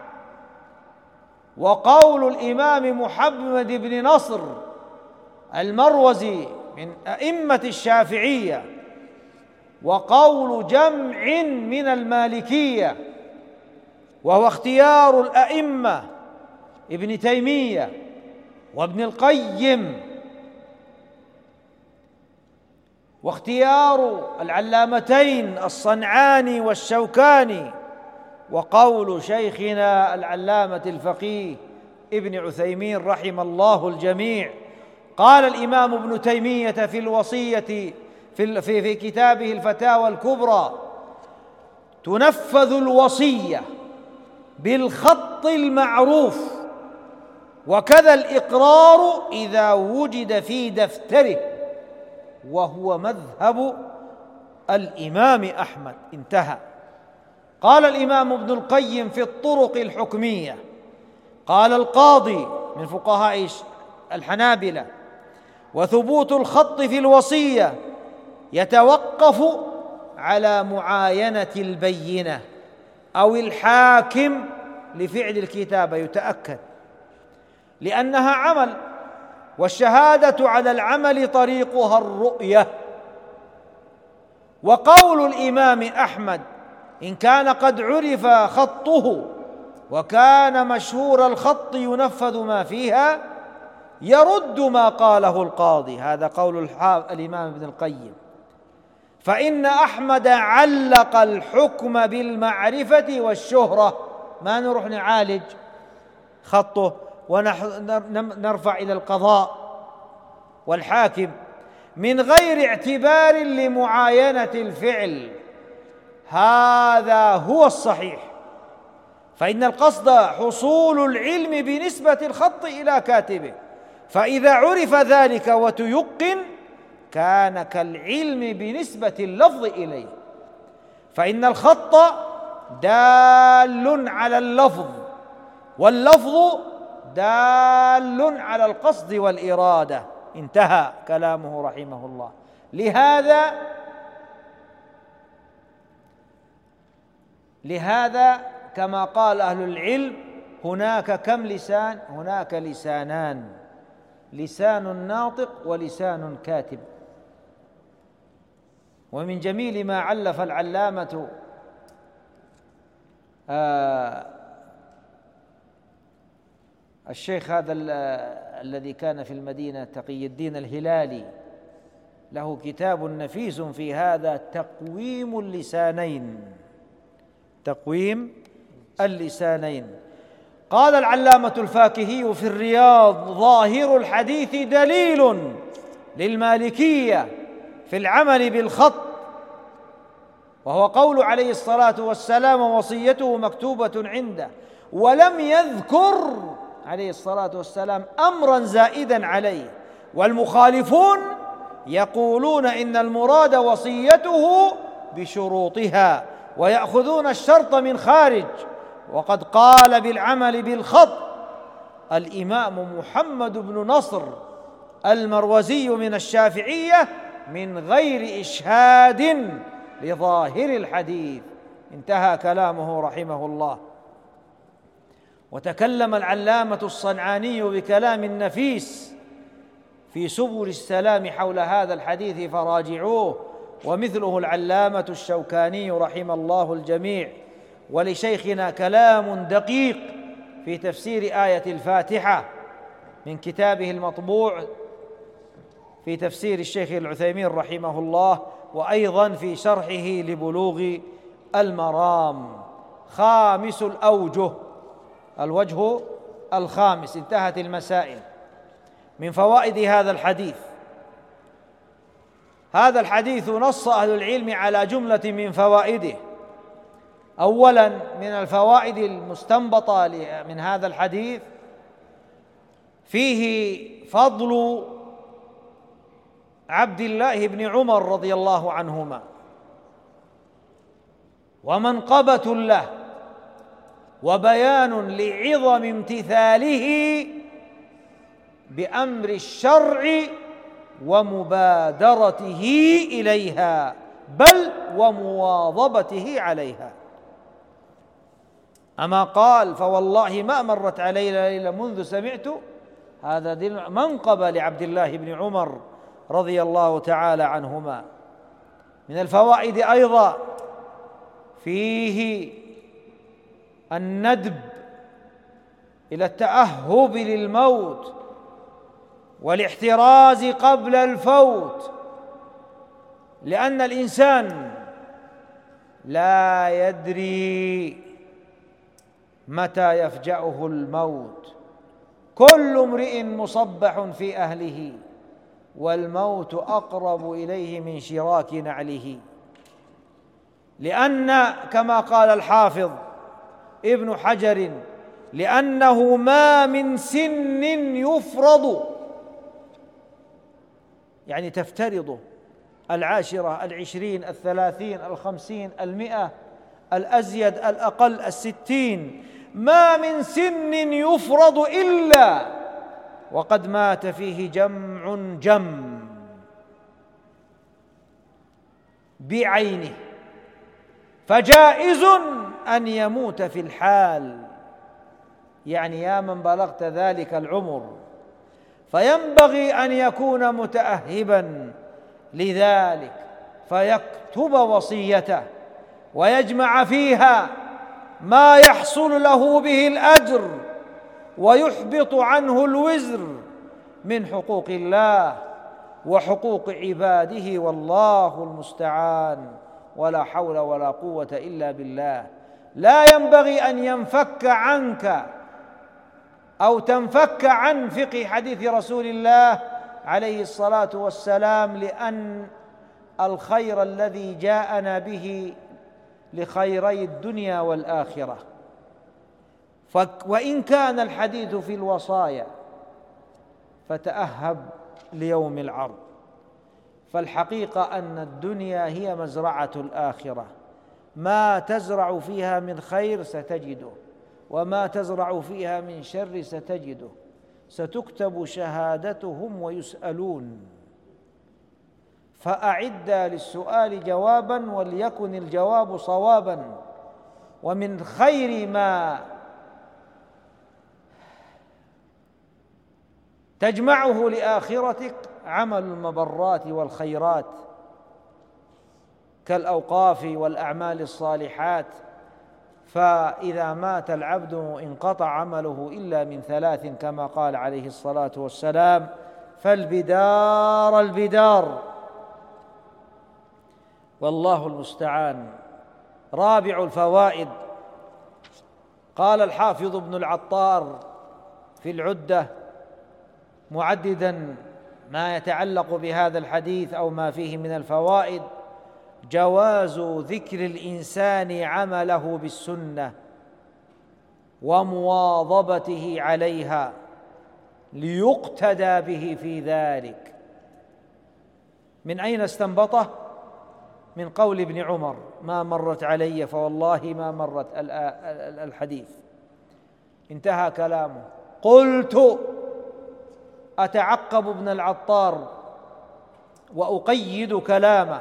وقول الإمام محمد بن نصر المروزي من أئمة الشافعية، وقول جمع من المالكية، وهو اختيار الأئمة ابن تيمية وابن القيم واختيار العلامتين الصنعاني والشوكاني وقول شيخنا العلامة الفقيه ابن عثيمين رحم الله الجميع. قال الإمام ابن تيمية في الوصية في في كتابه الفتاوى الكبرى: تنفذ الوصية بالخط المعروف، وكذا الإقرار إذا وجد في دفتره، وهو مذهب الإمام أحمد. انتهى. قال الإمام ابن القيم في الطرق الحكمية، قال القاضي من فقهاء الحنابلة: وثبوت الخط في الوصية يتوقف على معاينة البينة أو الحاكم لفعل الكتابة، يتأكد، لأنها عمل، والشهادة على العمل طريقها الرؤية. وقول الإمام أحمد: إن كان قد عرف خطه وكان مشهور الخط ينفذ ما فيها، يرد ما قاله القاضي. هذا قول الإمام ابن القيم. فإن أحمد علق الحكم بالمعرفة والشهرة، ما نروح نعالج خطه ونرفع إلى القضاء والحاكم من غير اعتبار لمعاينة الفعل. هذا هو الصحيح، فإن القصد حصول العلم بنسبة الخط إلى كاتبه، فإذا عرف ذلك وتيقن كان كالعلم بنسبة اللفظ إليه، فإن الخط دال على اللفظ، واللفظ دال على القصد والإرادة. انتهى كلامه رحمه الله. لهذا لهذا كما قال أهل العلم: هناك كم لسان؟ هناك لسانان، لسان ناطق ولسان كاتب. ومن جميل ما علف العلامة آه الشيخ هذا الذي كان في المدينة تقي الدين الهلالي، له كتاب نفيس في هذا: تقويم اللسانين، تقويم اللسانين. قال العلامة الفاكهي في الرياض: ظاهر الحديث دليل للمالكية في العمل بالخط، وهو قول عليه الصلاة والسلام: وصيته مكتوبة عنده، ولم يذكر عليه الصلاة والسلام أمرا زائدا عليه. والمخالفون يقولون إن المراد وصيته بشروطها، ويأخذون الشرط من خارج. وقد قال بالعمل بالخط الإمام محمد بن نصر المروزي من الشافعية من غير إشهاد لظاهر الحديث. انتهى كلامه رحمه الله. وتكلم العلامة الصنعاني بكلام نفيس في سبل السلام حول هذا الحديث فراجعوه، ومثله العلامة الشوكاني رحم الله الجميع. ولشيخنا كلام دقيق في تفسير آية الفاتحة من كتابه المطبوع في تفسير الشيخ العثيمين رحمه الله، وأيضا في شرحه لبلوغ المرام. خامس الأوجه، الوجه الخامس. انتهت المسائل. من فوائد هذا الحديث: هذا الحديث نص أهل العلم على جملة من فوائده. أولا، من الفوائد المستنبطة من هذا الحديث فيه فضل عبد الله بن عمر رضي الله عنهما، ومنقبة له، وبيان لعظم امتثاله بأمر الشرع ومبادرته إليها، بل ومواظبته عليها. أما قال: فوالله ما مرت علينا ليلة منذ سمعت. هذا دين منقبة لعبد الله بن عمر رضي الله تعالى عنهما. من الفوائد أيضا فيه الندب إلى التأهب للموت والاحتراز قبل الفوت، لأن الإنسان لا يدري متى يفجأه الموت. كل امرئ مصبح في أهله والموت أقرب إليه من شراك نعله. لأن كما قال الحافظ ابن حجر: لأنه ما من سن يفرض، يعني تفترض العاشرة، العشرين، الثلاثين، الخمسين، المئة، الأزيد، الأقل، الستين، ما من سن يفرض إلا وقد مات فيه جمع جم بعينه، فجائز أن يموت في الحال، يعني يا من بلغت ذلك العمر، فينبغي أن يكون متأهبا لذلك، فيكتب وصيته ويجمع فيها ما يحصل له به الأجر ويحبط عنه الوزر من حقوق الله وحقوق عباده، والله المستعان، ولا حول ولا قوة إلا بالله. لا ينبغي أن ينفك عنك أو تنفك عن فقه حديث رسول الله عليه الصلاة والسلام، لأن الخير الذي جاءنا به لخيري الدنيا والآخرة. وإن كان الحديث في الوصايا فتأهب ليوم العرض، فالحقيقة أن الدنيا هي مزرعة الآخرة، ما تزرع فيها من خير ستجده، وما تزرع فيها من شر ستجده، ستكتب شهادتهم ويسألون. فأعد للسؤال جوابا وليكن الجواب صوابا. ومن خير ما تجمعه لآخرتك عمل المبرات والخيرات كالأوقاف والأعمال الصالحات، فإذا مات العبد انقطع عمله إلا من ثلاث كما قال عليه الصلاة والسلام: فالبدار البدار، والله المستعان. رابع الفوائد، قال الحافظ ابن العطار في العدة معددا ما يتعلق بهذا الحديث أو ما فيه من الفوائد: جواز ذكر الإنسان عمله بالسنة ومواظبته عليها ليقتدى به في ذلك. من أين استنبطه؟ من قول ابن عمر: ما مرت علي فوالله ما مرت الحديث. انتهى كلامه. قلت أتعقب ابن العطار وأقيد كلامه،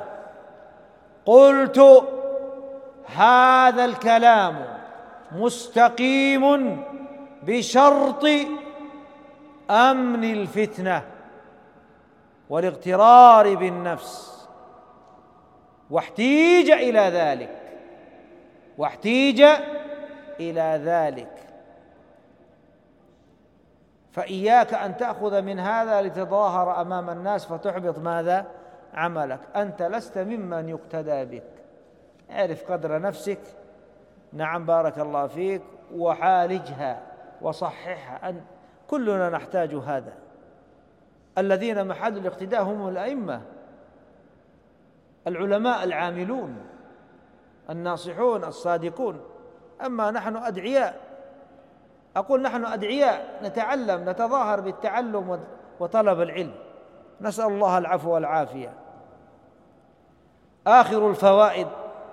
قلت: هذا الكلام مستقيم بشرط أمن الفتنة والاغترار بالنفس، واحتيج إلى ذلك واحتيج إلى ذلك فإياك أن تأخذ من هذا لتظاهر أمام الناس فتحبط ماذا؟ عملك. أنت لست ممن يقتدى بك. اعرف قدر نفسك، نعم بارك الله فيك، وعالجها وصححها. أن كلنا نحتاج هذا. الذين محل الاقتداء هم الأئمة، العلماء العاملون الناصحون الصادقون. أما نحن أدعياء، أقول نحن أدعياء نتعلم، نتظاهر بالتعلم وطلب العلم، نسأل الله العفو والعافية. آخر الفوائد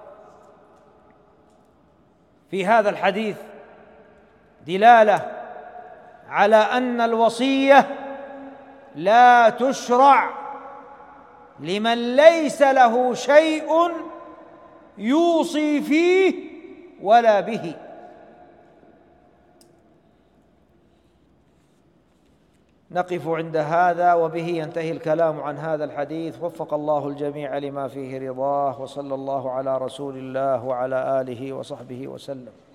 في هذا الحديث دلالة على أن الوصية لا تشرع لمن ليس له شيء يوصي فيه ولا به. نقف عند هذا، وبه ينتهي الكلام عن هذا الحديث. وفق الله الجميع لما فيه رضاه، وصلى الله على رسول الله وعلى آله وصحبه وسلم.